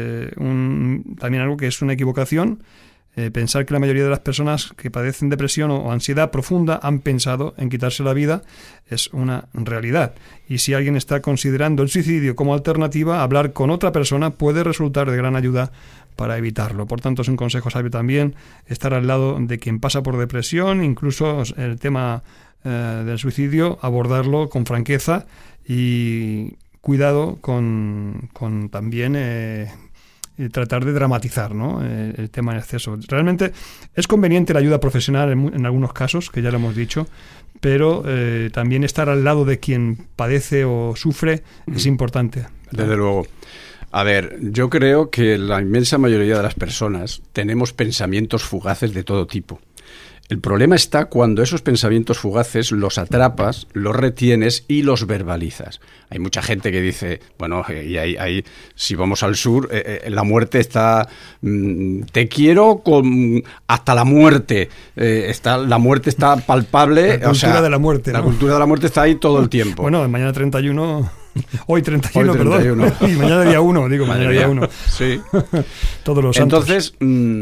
también algo que es una equivocación. Pensar que la mayoría de las personas que padecen depresión o ansiedad profunda han pensado en quitarse la vida es una realidad. Y si alguien está considerando el suicidio como alternativa, hablar con otra persona puede resultar de gran ayuda para evitarlo. Por tanto, es un consejo sabio también estar al lado de quien pasa por depresión, incluso el tema del suicidio, abordarlo con franqueza y cuidado con también tratar de dramatizar, ¿no? El tema en exceso. Realmente es conveniente la ayuda profesional en algunos casos, que ya lo hemos dicho, pero también estar al lado de quien padece o sufre es importante, ¿verdad? Desde luego. A ver, yo creo que la inmensa mayoría de las personas tenemos pensamientos fugaces de todo tipo. El problema está cuando esos pensamientos fugaces los atrapas, los retienes y los verbalizas. Hay mucha gente que dice, bueno, y ahí si vamos al sur, la muerte está, te quiero hasta la muerte. La muerte está palpable. La cultura de la muerte, ¿no? La cultura de la muerte está ahí todo el tiempo. Bueno, mañana 31... Hoy 31, perdón. Y mañana día 1, digo, mañana día 1. Sí. Todos los santos. Entonces,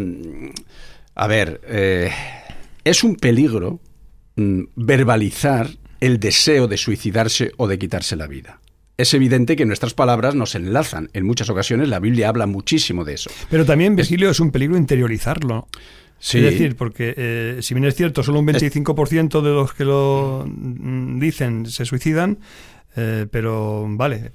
a ver... es un peligro verbalizar el deseo de suicidarse o de quitarse la vida. Es evidente que nuestras palabras nos enlazan. En muchas ocasiones la Biblia habla muchísimo de eso. Pero también, Virgilio, es un peligro interiorizarlo. Sí. Es decir, porque si bien es cierto, solo un 25% de los que lo dicen se suicidan, pero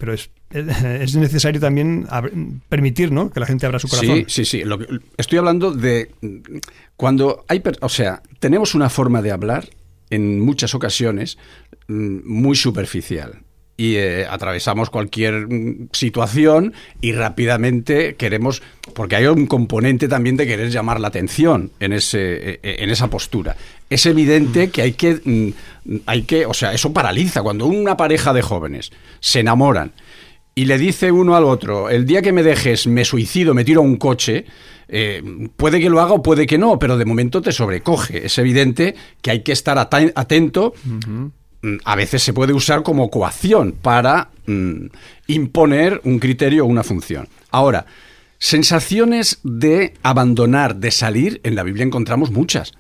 es necesario también permitir, ¿no?, que la gente abra su corazón. Sí. Estoy hablando de cuando hay... tenemos una forma de hablar en muchas ocasiones muy superficial. Y atravesamos cualquier situación y rápidamente queremos... Porque hay un componente también de querer llamar la atención en esa postura. Es evidente que hay que... eso paraliza. Cuando una pareja de jóvenes se enamoran y le dice uno al otro, el día que me dejes me suicido, me tiro a un coche, puede que lo haga o puede que no, pero de momento te sobrecoge. Es evidente que hay que estar atento. Uh-huh. A veces se puede usar como coacción para imponer un criterio o una función. Ahora, sensaciones de abandonar, de salir, en la Biblia encontramos muchas.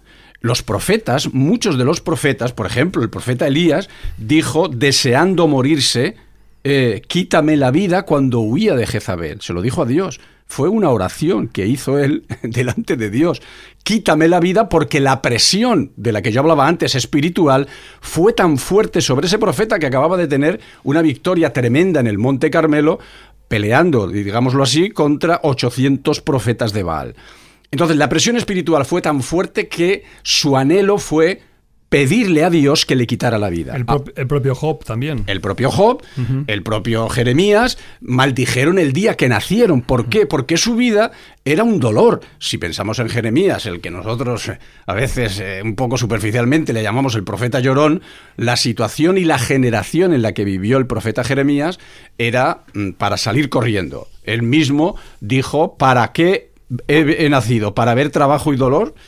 Muchos de los profetas, por ejemplo, el profeta Elías, dijo, deseando morirse, quítame la vida, cuando huía de Jezabel. Se lo dijo a Dios. Fue una oración que hizo él delante de Dios. Quítame la vida, porque la presión de la que yo hablaba antes, espiritual, fue tan fuerte sobre ese profeta que acababa de tener una victoria tremenda en el Monte Carmelo, peleando, digámoslo así, contra 800 profetas de Baal. Entonces, la presión espiritual fue tan fuerte que su anhelo fue pedirle a Dios que le quitara la vida. El propio Job también. El propio Job, uh-huh. El propio Jeremías, maldijeron el día que nacieron. ¿Por qué? Porque su vida era un dolor. Si pensamos en Jeremías, el que nosotros a veces un poco superficialmente le llamamos el profeta llorón, la situación y la generación en la que vivió el profeta Jeremías era para salir corriendo. Él mismo dijo, ¿para qué he nacido? ¿Para ver trabajo y dolor?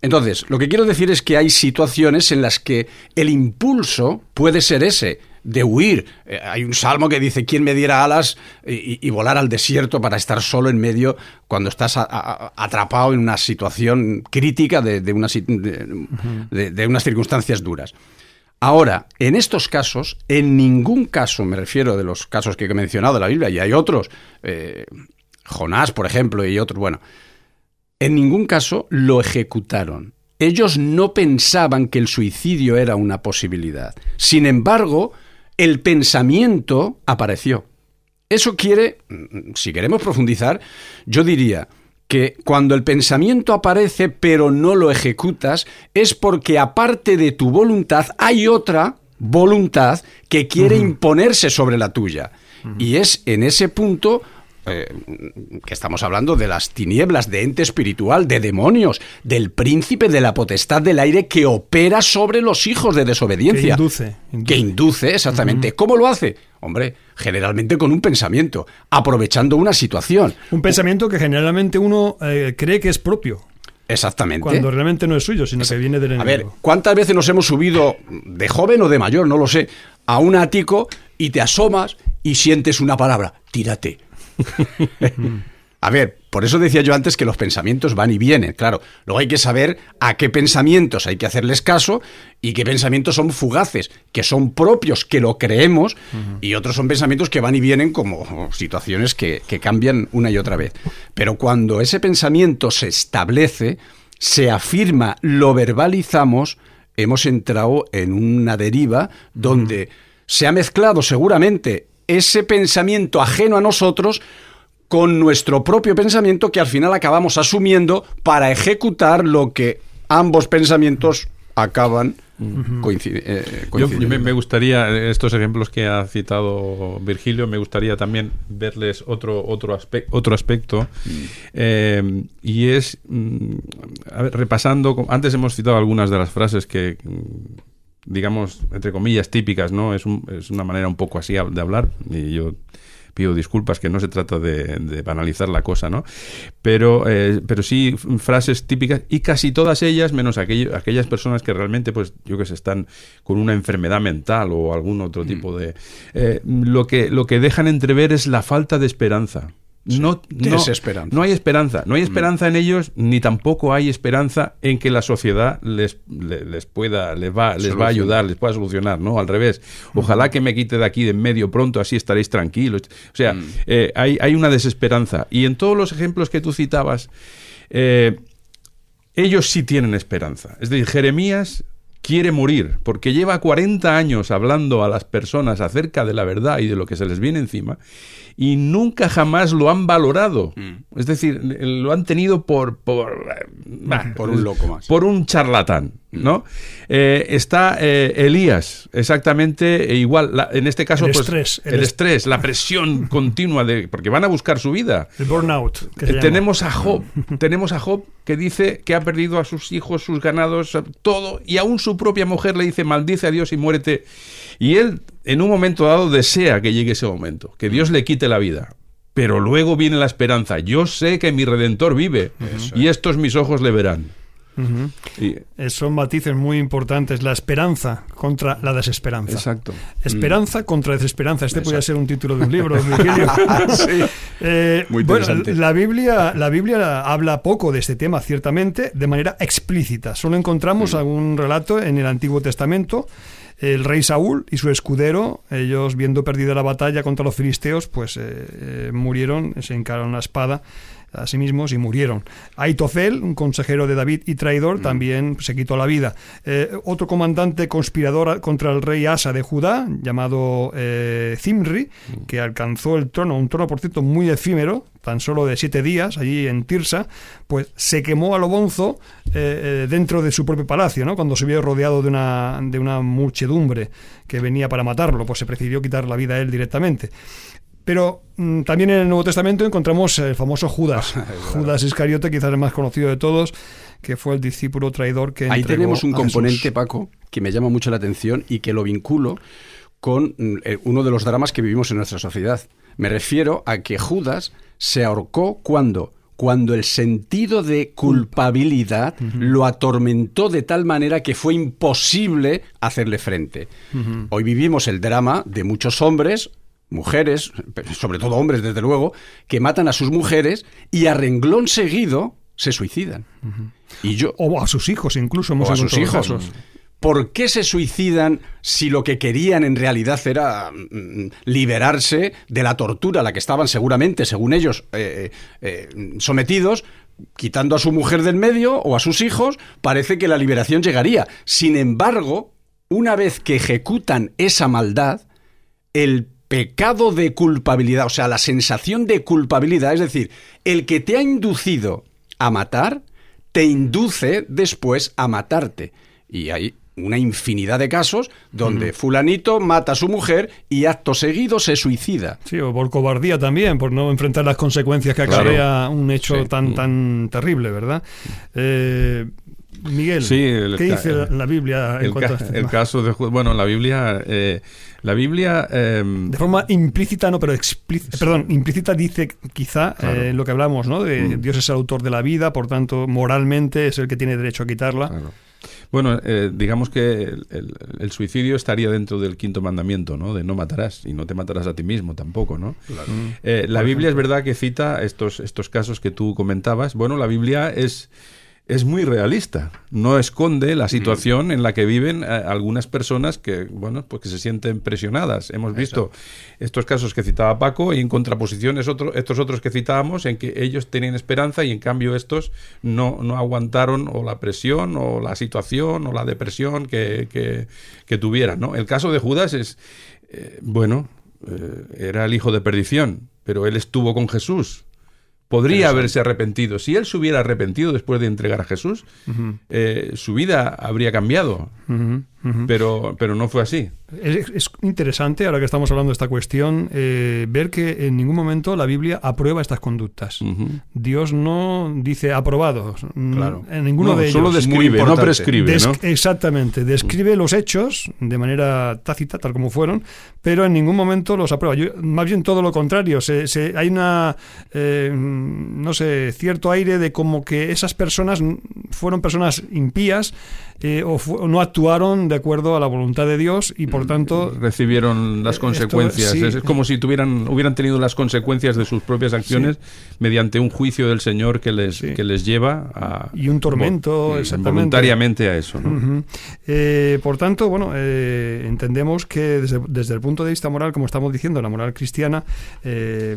Entonces, lo que quiero decir es que hay situaciones en las que el impulso puede ser ese, de huir. Hay un salmo que dice: ¿quién me diera alas y volar al desierto para estar solo en medio cuando estás atrapado en una situación crítica de unas circunstancias duras? Ahora, en estos casos, en ningún caso, me refiero de los casos que he mencionado de la Biblia, y hay otros, Jonás, por ejemplo, y otros, bueno, en ningún caso lo ejecutaron. Ellos no pensaban que el suicidio era una posibilidad. Sin embargo, el pensamiento apareció. Eso quiere, si queremos profundizar, yo diría que cuando el pensamiento aparece pero no lo ejecutas, es porque aparte de tu voluntad hay otra voluntad que quiere imponerse sobre la tuya. Y es en ese punto que estamos hablando de las tinieblas, de ente espiritual, de demonios, del príncipe de la potestad del aire que opera sobre los hijos de desobediencia. Que induce, exactamente. ¿Cómo lo hace? Hombre, generalmente con un pensamiento, aprovechando una situación. Un pensamiento que generalmente uno cree que es propio. Exactamente. Cuando realmente no es suyo, sino que viene del enemigo. A ver, ¿cuántas veces nos hemos subido, de joven o de mayor, no lo sé, a un ático y te asomas y sientes una palabra? Tírate. A ver, por eso decía yo antes que los pensamientos van y vienen, claro. Luego hay que saber a qué pensamientos hay que hacerles caso y qué pensamientos son fugaces, que son propios, que lo creemos, y otros son pensamientos que van y vienen como situaciones que cambian una y otra vez. Pero cuando ese pensamiento se establece, se afirma, lo verbalizamos, hemos entrado en una deriva donde se ha mezclado seguramente ese pensamiento ajeno a nosotros con nuestro propio pensamiento que al final acabamos asumiendo para ejecutar lo que ambos pensamientos acaban coincidiendo. Me gustaría, estos ejemplos que ha citado Virgilio, me gustaría también verles otro aspecto, y es, a ver, repasando, antes hemos citado algunas de las frases que, digamos, entre comillas, típicas, ¿no? Es una manera un poco así de hablar, y yo pido disculpas, que no se trata de banalizar la cosa, ¿no? Pero sí frases típicas, y casi todas ellas, menos aquellas personas que realmente, pues, yo que sé, están con una enfermedad mental o algún otro tipo de... lo que dejan entrever es la falta de esperanza. Sí, no hay esperanza en ellos, ni tampoco hay esperanza en que la sociedad les va a ayudar, les pueda solucionar, ¿no? Al revés, ojalá que me quite de aquí de en medio pronto, así estaréis tranquilos. O sea, hay una desesperanza, y en todos los ejemplos que tú citabas, ellos sí tienen esperanza. Es decir, Jeremías quiere morir porque lleva 40 años hablando a las personas acerca de la verdad y de lo que se les viene encima, y nunca jamás lo han valorado. Es decir, lo han tenido por un loco más, por un charlatán, ¿no? Está Elías, exactamente igual. En este caso, el estrés, la presión continua porque van a buscar su vida. El burnout. Tenemos a Job que dice que ha perdido a sus hijos, sus ganados, todo, y aún su propia mujer le dice: maldice a Dios y muérete. Y él, en un momento dado, desea que llegue ese momento, que Dios le quite la vida. Pero luego viene la esperanza. Yo sé que mi Redentor vive, y estos mis ojos le verán. Son matices muy importantes. La esperanza contra la desesperanza. Exacto. Esperanza contra desesperanza. Podría ser un título de un libro, Virgilio. Sí. Muy interesante. Bueno, la Biblia habla poco de este tema, ciertamente, de manera explícita. Solo encontramos algún relato en el Antiguo Testamento. El rey Saúl y su escudero, ellos, viendo perdida la batalla contra los filisteos, pues murieron, se hincaron la espada a sí mismos y murieron. Aitofel, un consejero de David y traidor, también se quitó la vida. Otro comandante conspirador contra el rey Asa de Judá, llamado Zimri, que alcanzó el trono, un trono, por cierto, muy efímero, tan solo de 7 días, allí en Tirsa, pues se quemó a lo bonzo dentro de su propio palacio, ¿no? Cuando se vio rodeado de una muchedumbre que venía para matarlo, pues se prefirió quitar la vida a él directamente. Pero también en el Nuevo Testamento encontramos el famoso Judas, Judas Iscariote, quizás el más conocido de todos, que fue el discípulo traidor que ahí tenemos un componente, Jesús. Paco, que me llama mucho la atención y que lo vinculo con uno de los dramas que vivimos en nuestra sociedad. Me refiero a que Judas se ahorcó cuando cuando el sentido de culpabilidad lo atormentó de tal manera que fue imposible hacerle frente. Hoy vivimos el drama de muchos hombres, mujeres, sobre todo hombres desde luego, que matan a sus mujeres y a renglón seguido se suicidan. O a sus hijos incluso. O a sus hijos. Casos. ¿Por qué se suicidan si lo que querían en realidad era liberarse de la tortura a la que estaban seguramente, según ellos, sometidos? Quitando a su mujer del medio o a sus hijos, parece que la liberación llegaría. Sin embargo, una vez que ejecutan esa maldad, el pecado de culpabilidad, o sea, la sensación de culpabilidad, es decir, el que te ha inducido a matar, te induce después a matarte. Y hay una infinidad de casos donde fulanito mata a su mujer y acto seguido se suicida. Sí, o por cobardía también, por no enfrentar las consecuencias que acarrea un hecho tan terrible, ¿verdad? Miguel, ¿qué dice la Biblia en cuanto a este tema? El caso de... Bueno, la Biblia... de forma implícita, no, pero explícita, perdón, implícita dice quizá lo que hablamos, ¿no? De Dios es el autor de la vida, por tanto, moralmente es el que tiene derecho a quitarla. Claro. Bueno, digamos que el suicidio estaría dentro del quinto mandamiento, ¿no? De no matarás, y no te matarás a ti mismo tampoco, ¿no? Claro. La Biblia es verdad que cita estos casos que tú comentabas. Bueno, la Biblia es muy realista, no esconde la situación en la que viven algunas personas que, bueno, pues que se sienten presionadas. Hemos visto estos casos que citaba Paco y en contraposición estos otros que citábamos en que ellos tenían esperanza y en cambio estos no aguantaron o la presión o la situación o la depresión que tuvieran, ¿no? El caso de Judas es, era el hijo de perdición, pero él estuvo con Jesús. Podría haberse arrepentido. Si él se hubiera arrepentido después de entregar a Jesús, su vida habría cambiado. Pero no fue así. Es interesante, ahora que estamos hablando de esta cuestión, ver que en ningún momento la Biblia aprueba estas conductas. Dios no dice aprobado. Claro. En ninguno de ellos. Solo describe, no prescribe. ¿No? Exactamente. Describe los hechos de manera tácita, tal como fueron, pero en ningún momento los aprueba. Más bien todo lo contrario. Hay una... no sé, cierto aire de como que esas personas fueron personas impías o no actuaron de acuerdo a la voluntad de Dios y por tanto recibieron las consecuencias. Es como si hubieran tenido las consecuencias de sus propias acciones mediante un juicio del Señor que les lleva a... Y un tormento, exactamente. Voluntariamente a eso, ¿no? Por tanto, bueno, entendemos que desde el punto de vista moral, como estamos diciendo, la moral cristiana, el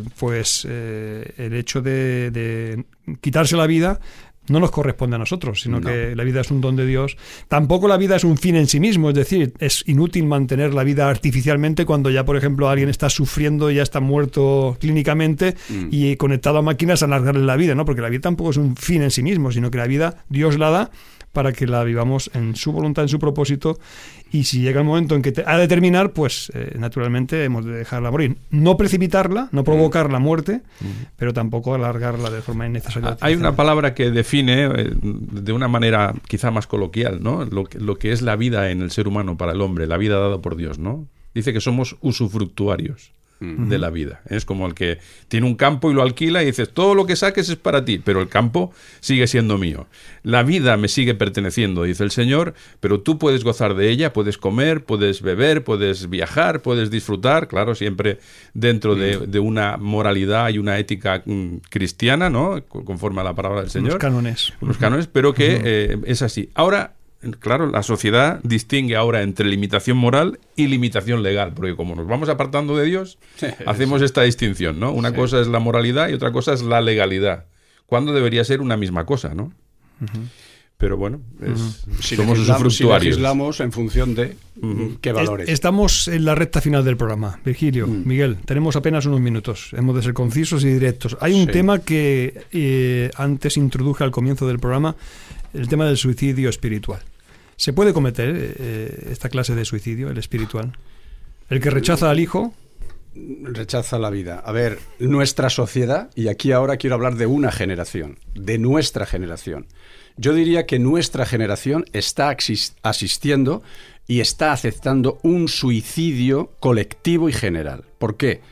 hecho de quitarse la vida no nos corresponde a nosotros, sino que la vida es un don de Dios. Tampoco la vida es un fin en sí mismo, es decir, es inútil mantener la vida artificialmente cuando ya, por ejemplo, alguien está sufriendo y ya está muerto clínicamente y conectado a máquinas a alargarle la vida, ¿no? Porque la vida tampoco es un fin en sí mismo, sino que la vida Dios la da para que la vivamos en su voluntad, en su propósito, y si llega el momento en que ha de terminar, pues naturalmente hemos de dejarla morir. No precipitarla, no provocar la muerte, pero tampoco alargarla de forma innecesaria. Hay una palabra que define de una manera quizá más coloquial, ¿no? Lo que es la vida en el ser humano para el hombre, la vida dada por Dios, ¿no? Dice que somos usufructuarios de la vida. Es como el que tiene un campo y lo alquila y dices, todo lo que saques es para ti, pero el campo sigue siendo mío. La vida me sigue perteneciendo, dice el Señor, pero tú puedes gozar de ella, puedes comer, puedes beber, puedes viajar, puedes disfrutar, claro, siempre dentro de una moralidad y una ética cristiana, ¿no? Conforme a la palabra del Señor. Los cánones, pero que es así. Ahora, claro, la sociedad distingue ahora entre limitación moral y limitación legal, porque como nos vamos apartando de Dios, hacemos esta distinción, ¿no? Una cosa es la moralidad y otra cosa es la legalidad, cuando debería ser una misma cosa, ¿no? Pero bueno, somos usufructuarios. Si legislamos en función de qué valores. Estamos en la recta final del programa. Virgilio, Miguel, tenemos apenas unos minutos. Hemos de ser concisos y directos. Hay un tema que antes introduje al comienzo del programa, el tema del suicidio espiritual. ¿Se puede cometer esta clase de suicidio, el espiritual? ¿El que rechaza al hijo? Rechaza la vida. A ver, nuestra sociedad, y aquí ahora quiero hablar de una generación, de nuestra generación. Yo diría que nuestra generación está asistiendo y está aceptando un suicidio colectivo y general. ¿Por qué?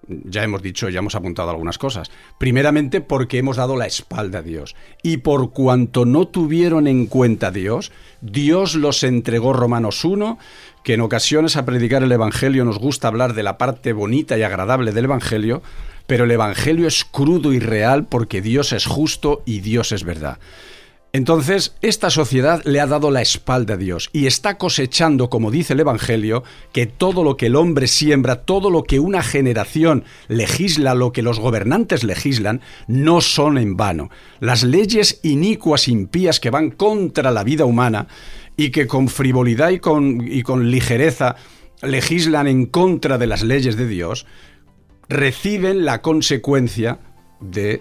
ya hemos dicho, ya hemos apuntado algunas cosas. Primeramente porque hemos dado la espalda a Dios. Y por cuanto no tuvieron en cuenta a Dios, Dios los entregó, Romanos 1, que en ocasiones a predicar el Evangelio nos gusta hablar de la parte bonita y agradable del Evangelio, pero el Evangelio es crudo y real porque Dios es justo y Dios es verdad. Entonces, esta sociedad le ha dado la espalda a Dios y está cosechando, como dice el Evangelio, que todo lo que el hombre siembra, todo lo que una generación legisla, lo que los gobernantes legislan, no son en vano. Las leyes inicuas, impías, que van contra la vida humana y que con frivolidad y con ligereza legislan en contra de las leyes de Dios, reciben la consecuencia de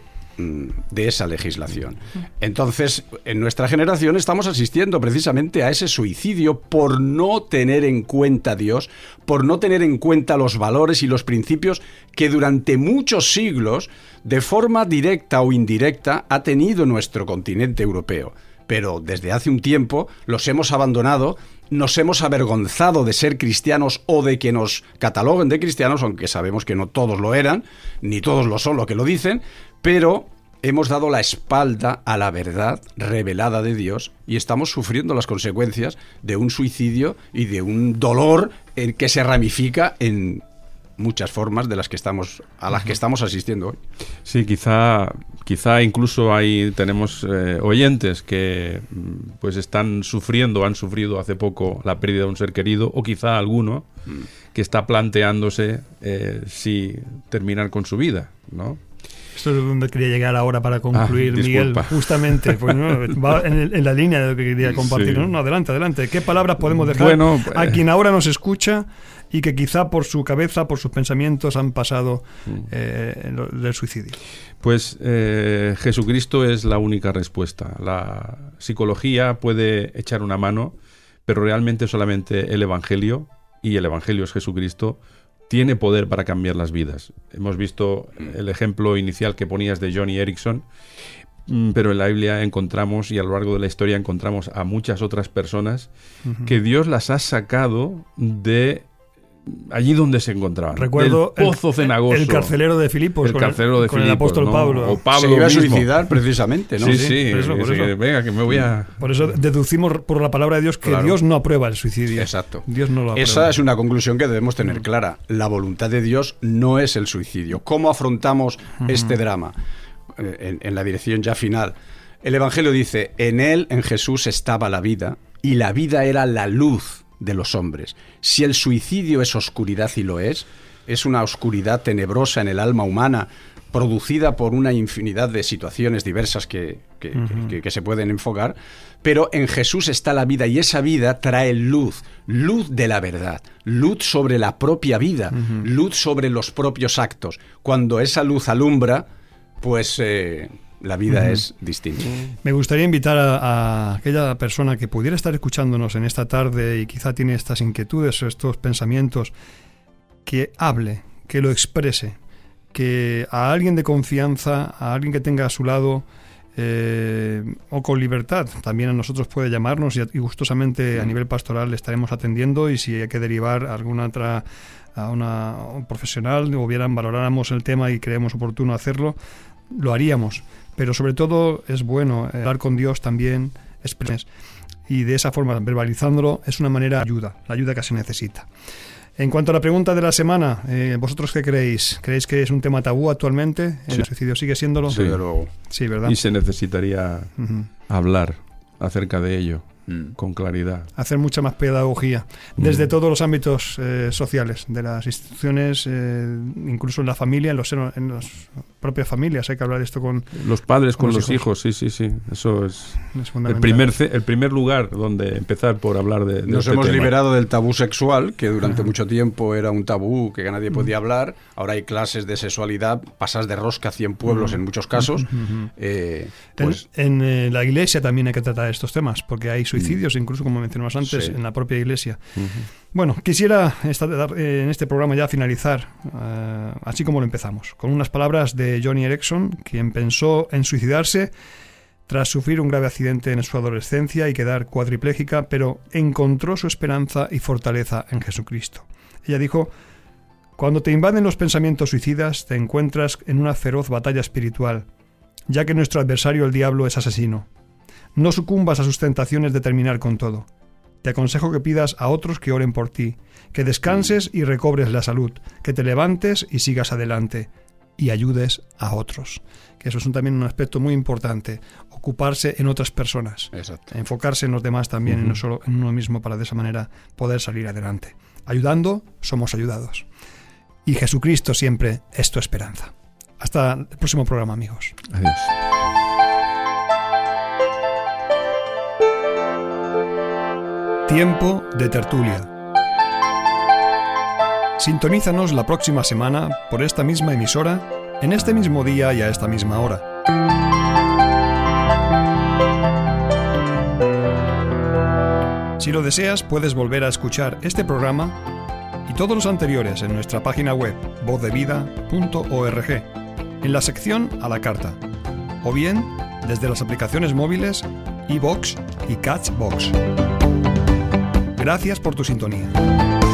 esa legislación. Entonces, en nuestra generación estamos asistiendo precisamente a ese suicidio por no tener en cuenta a Dios, por no tener en cuenta los valores y los principios que durante muchos siglos, de forma directa o indirecta, ha tenido nuestro continente europeo. Pero desde hace un tiempo los hemos abandonado, nos hemos avergonzado de ser cristianos o de que nos cataloguen de cristianos, aunque sabemos que no todos lo eran, ni todos lo son lo que lo dicen, pero hemos dado la espalda a la verdad revelada de Dios y estamos sufriendo las consecuencias de un suicidio y de un dolor que se ramifica en muchas formas de las que estamos asistiendo hoy. Sí, quizá incluso ahí tenemos oyentes que pues han sufrido hace poco la pérdida de un ser querido, o quizá alguno que está planteándose si terminar con su vida, ¿no? Esto es donde quería llegar ahora para concluir, Miguel, justamente, pues, ¿no? Va en la línea de lo que quería compartir. Sí. No, adelante. ¿Qué palabras podemos dejar a quien ahora nos escucha y que quizá por su cabeza, por sus pensamientos han pasado del suicidio? Pues Jesucristo es la única respuesta. La psicología puede echar una mano, pero realmente solamente el Evangelio, y el Evangelio es Jesucristo, tiene poder para cambiar las vidas. Hemos visto el ejemplo inicial que ponías de Johnny Erickson, pero en la Biblia encontramos, y a lo largo de la historia encontramos a muchas otras personas que Dios las ha sacado de allí donde se encontraban. Recuerdo el pozo cenagoso. El carcelero de Filipos, con el apóstol, ¿no? Pablo. O Pablo se iba mismo a suicidar precisamente, ¿no? Sí. Por eso. Venga, que me voy a... Por eso deducimos por la palabra de Dios que Dios no aprueba el suicidio. Exacto. Dios no lo aprueba. Esa es una conclusión que debemos tener clara. La voluntad de Dios no es el suicidio. ¿Cómo afrontamos este drama? En la dirección ya final. El Evangelio dice: en él, en Jesús, estaba la vida, y la vida era la luz de los hombres. Si el suicidio es oscuridad, y lo es una oscuridad tenebrosa en el alma humana, producida por una infinidad de situaciones diversas que se pueden enfocar, pero en Jesús está la vida, y esa vida trae luz de la verdad, luz sobre la propia vida, luz sobre los propios actos. Cuando esa luz alumbra, pues la vida es distinta. Me gustaría invitar a aquella persona que pudiera estar escuchándonos en esta tarde y quizá tiene estas inquietudes o estos pensamientos, que hable, que lo exprese, que a alguien de confianza, a alguien que tenga a su lado, o con libertad, también a nosotros puede llamarnos y gustosamente a nivel pastoral le estaremos atendiendo, y si hay que derivar a alguna otra a un profesional o valoráramos el tema y creemos oportuno hacerlo, lo haríamos. Pero sobre todo es bueno hablar con Dios también, expresar, y de esa forma, verbalizándolo, es una manera de ayuda, la ayuda que se necesita. En cuanto a la pregunta de la semana, ¿vosotros qué creéis? ¿Creéis que es un tema tabú actualmente? ¿El suicidio sigue siéndolo? Sí, pero... sí, ¿verdad? Y se necesitaría hablar acerca de ello con claridad. Hacer mucha más pedagogía desde todos los ámbitos sociales, de las instituciones, incluso en la familia, en las propias familias. Hay que hablar esto con los padres, con los hijos. Sí. Eso es el primer lugar donde empezar por hablar de Nos hemos liberado del tabú sexual, que durante mucho tiempo era un tabú que nadie podía hablar. Ahora hay clases de sexualidad, pasas de rosca a 100 pueblos en muchos casos. Pues... En la iglesia también hay que tratar estos temas, porque hay suicidios, incluso como mencionamos antes, en la propia iglesia. Bueno, quisiera en este programa ya finalizar así como lo empezamos, con unas palabras de Johnny Erickson, quien pensó en suicidarse tras sufrir un grave accidente en su adolescencia y quedar cuadriplégica, pero encontró su esperanza y fortaleza en Jesucristo. Ella dijo: Cuando te invaden los pensamientos suicidas, te encuentras en una feroz batalla espiritual, ya que nuestro adversario, el diablo, es asesino. No sucumbas a sus tentaciones de terminar con todo. Te aconsejo que pidas a otros que oren por ti, que descanses y recobres la salud, que te levantes y sigas adelante, y ayudes a otros. Que eso es también un aspecto muy importante, ocuparse en otras personas. Exacto. Enfocarse en los demás también, y no solo en uno mismo, para de esa manera poder salir adelante. Ayudando, somos ayudados. Y Jesucristo siempre es tu esperanza. Hasta el próximo programa, amigos. Adiós. Tiempo de tertulia. Sintonízanos la próxima semana por esta misma emisora, en este mismo día y a esta misma hora. Si lo deseas, puedes volver a escuchar este programa y todos los anteriores en nuestra página web vozdevida.org, en la sección a la carta, o bien desde las aplicaciones móviles iVoox y Catchbox. Gracias por tu sintonía.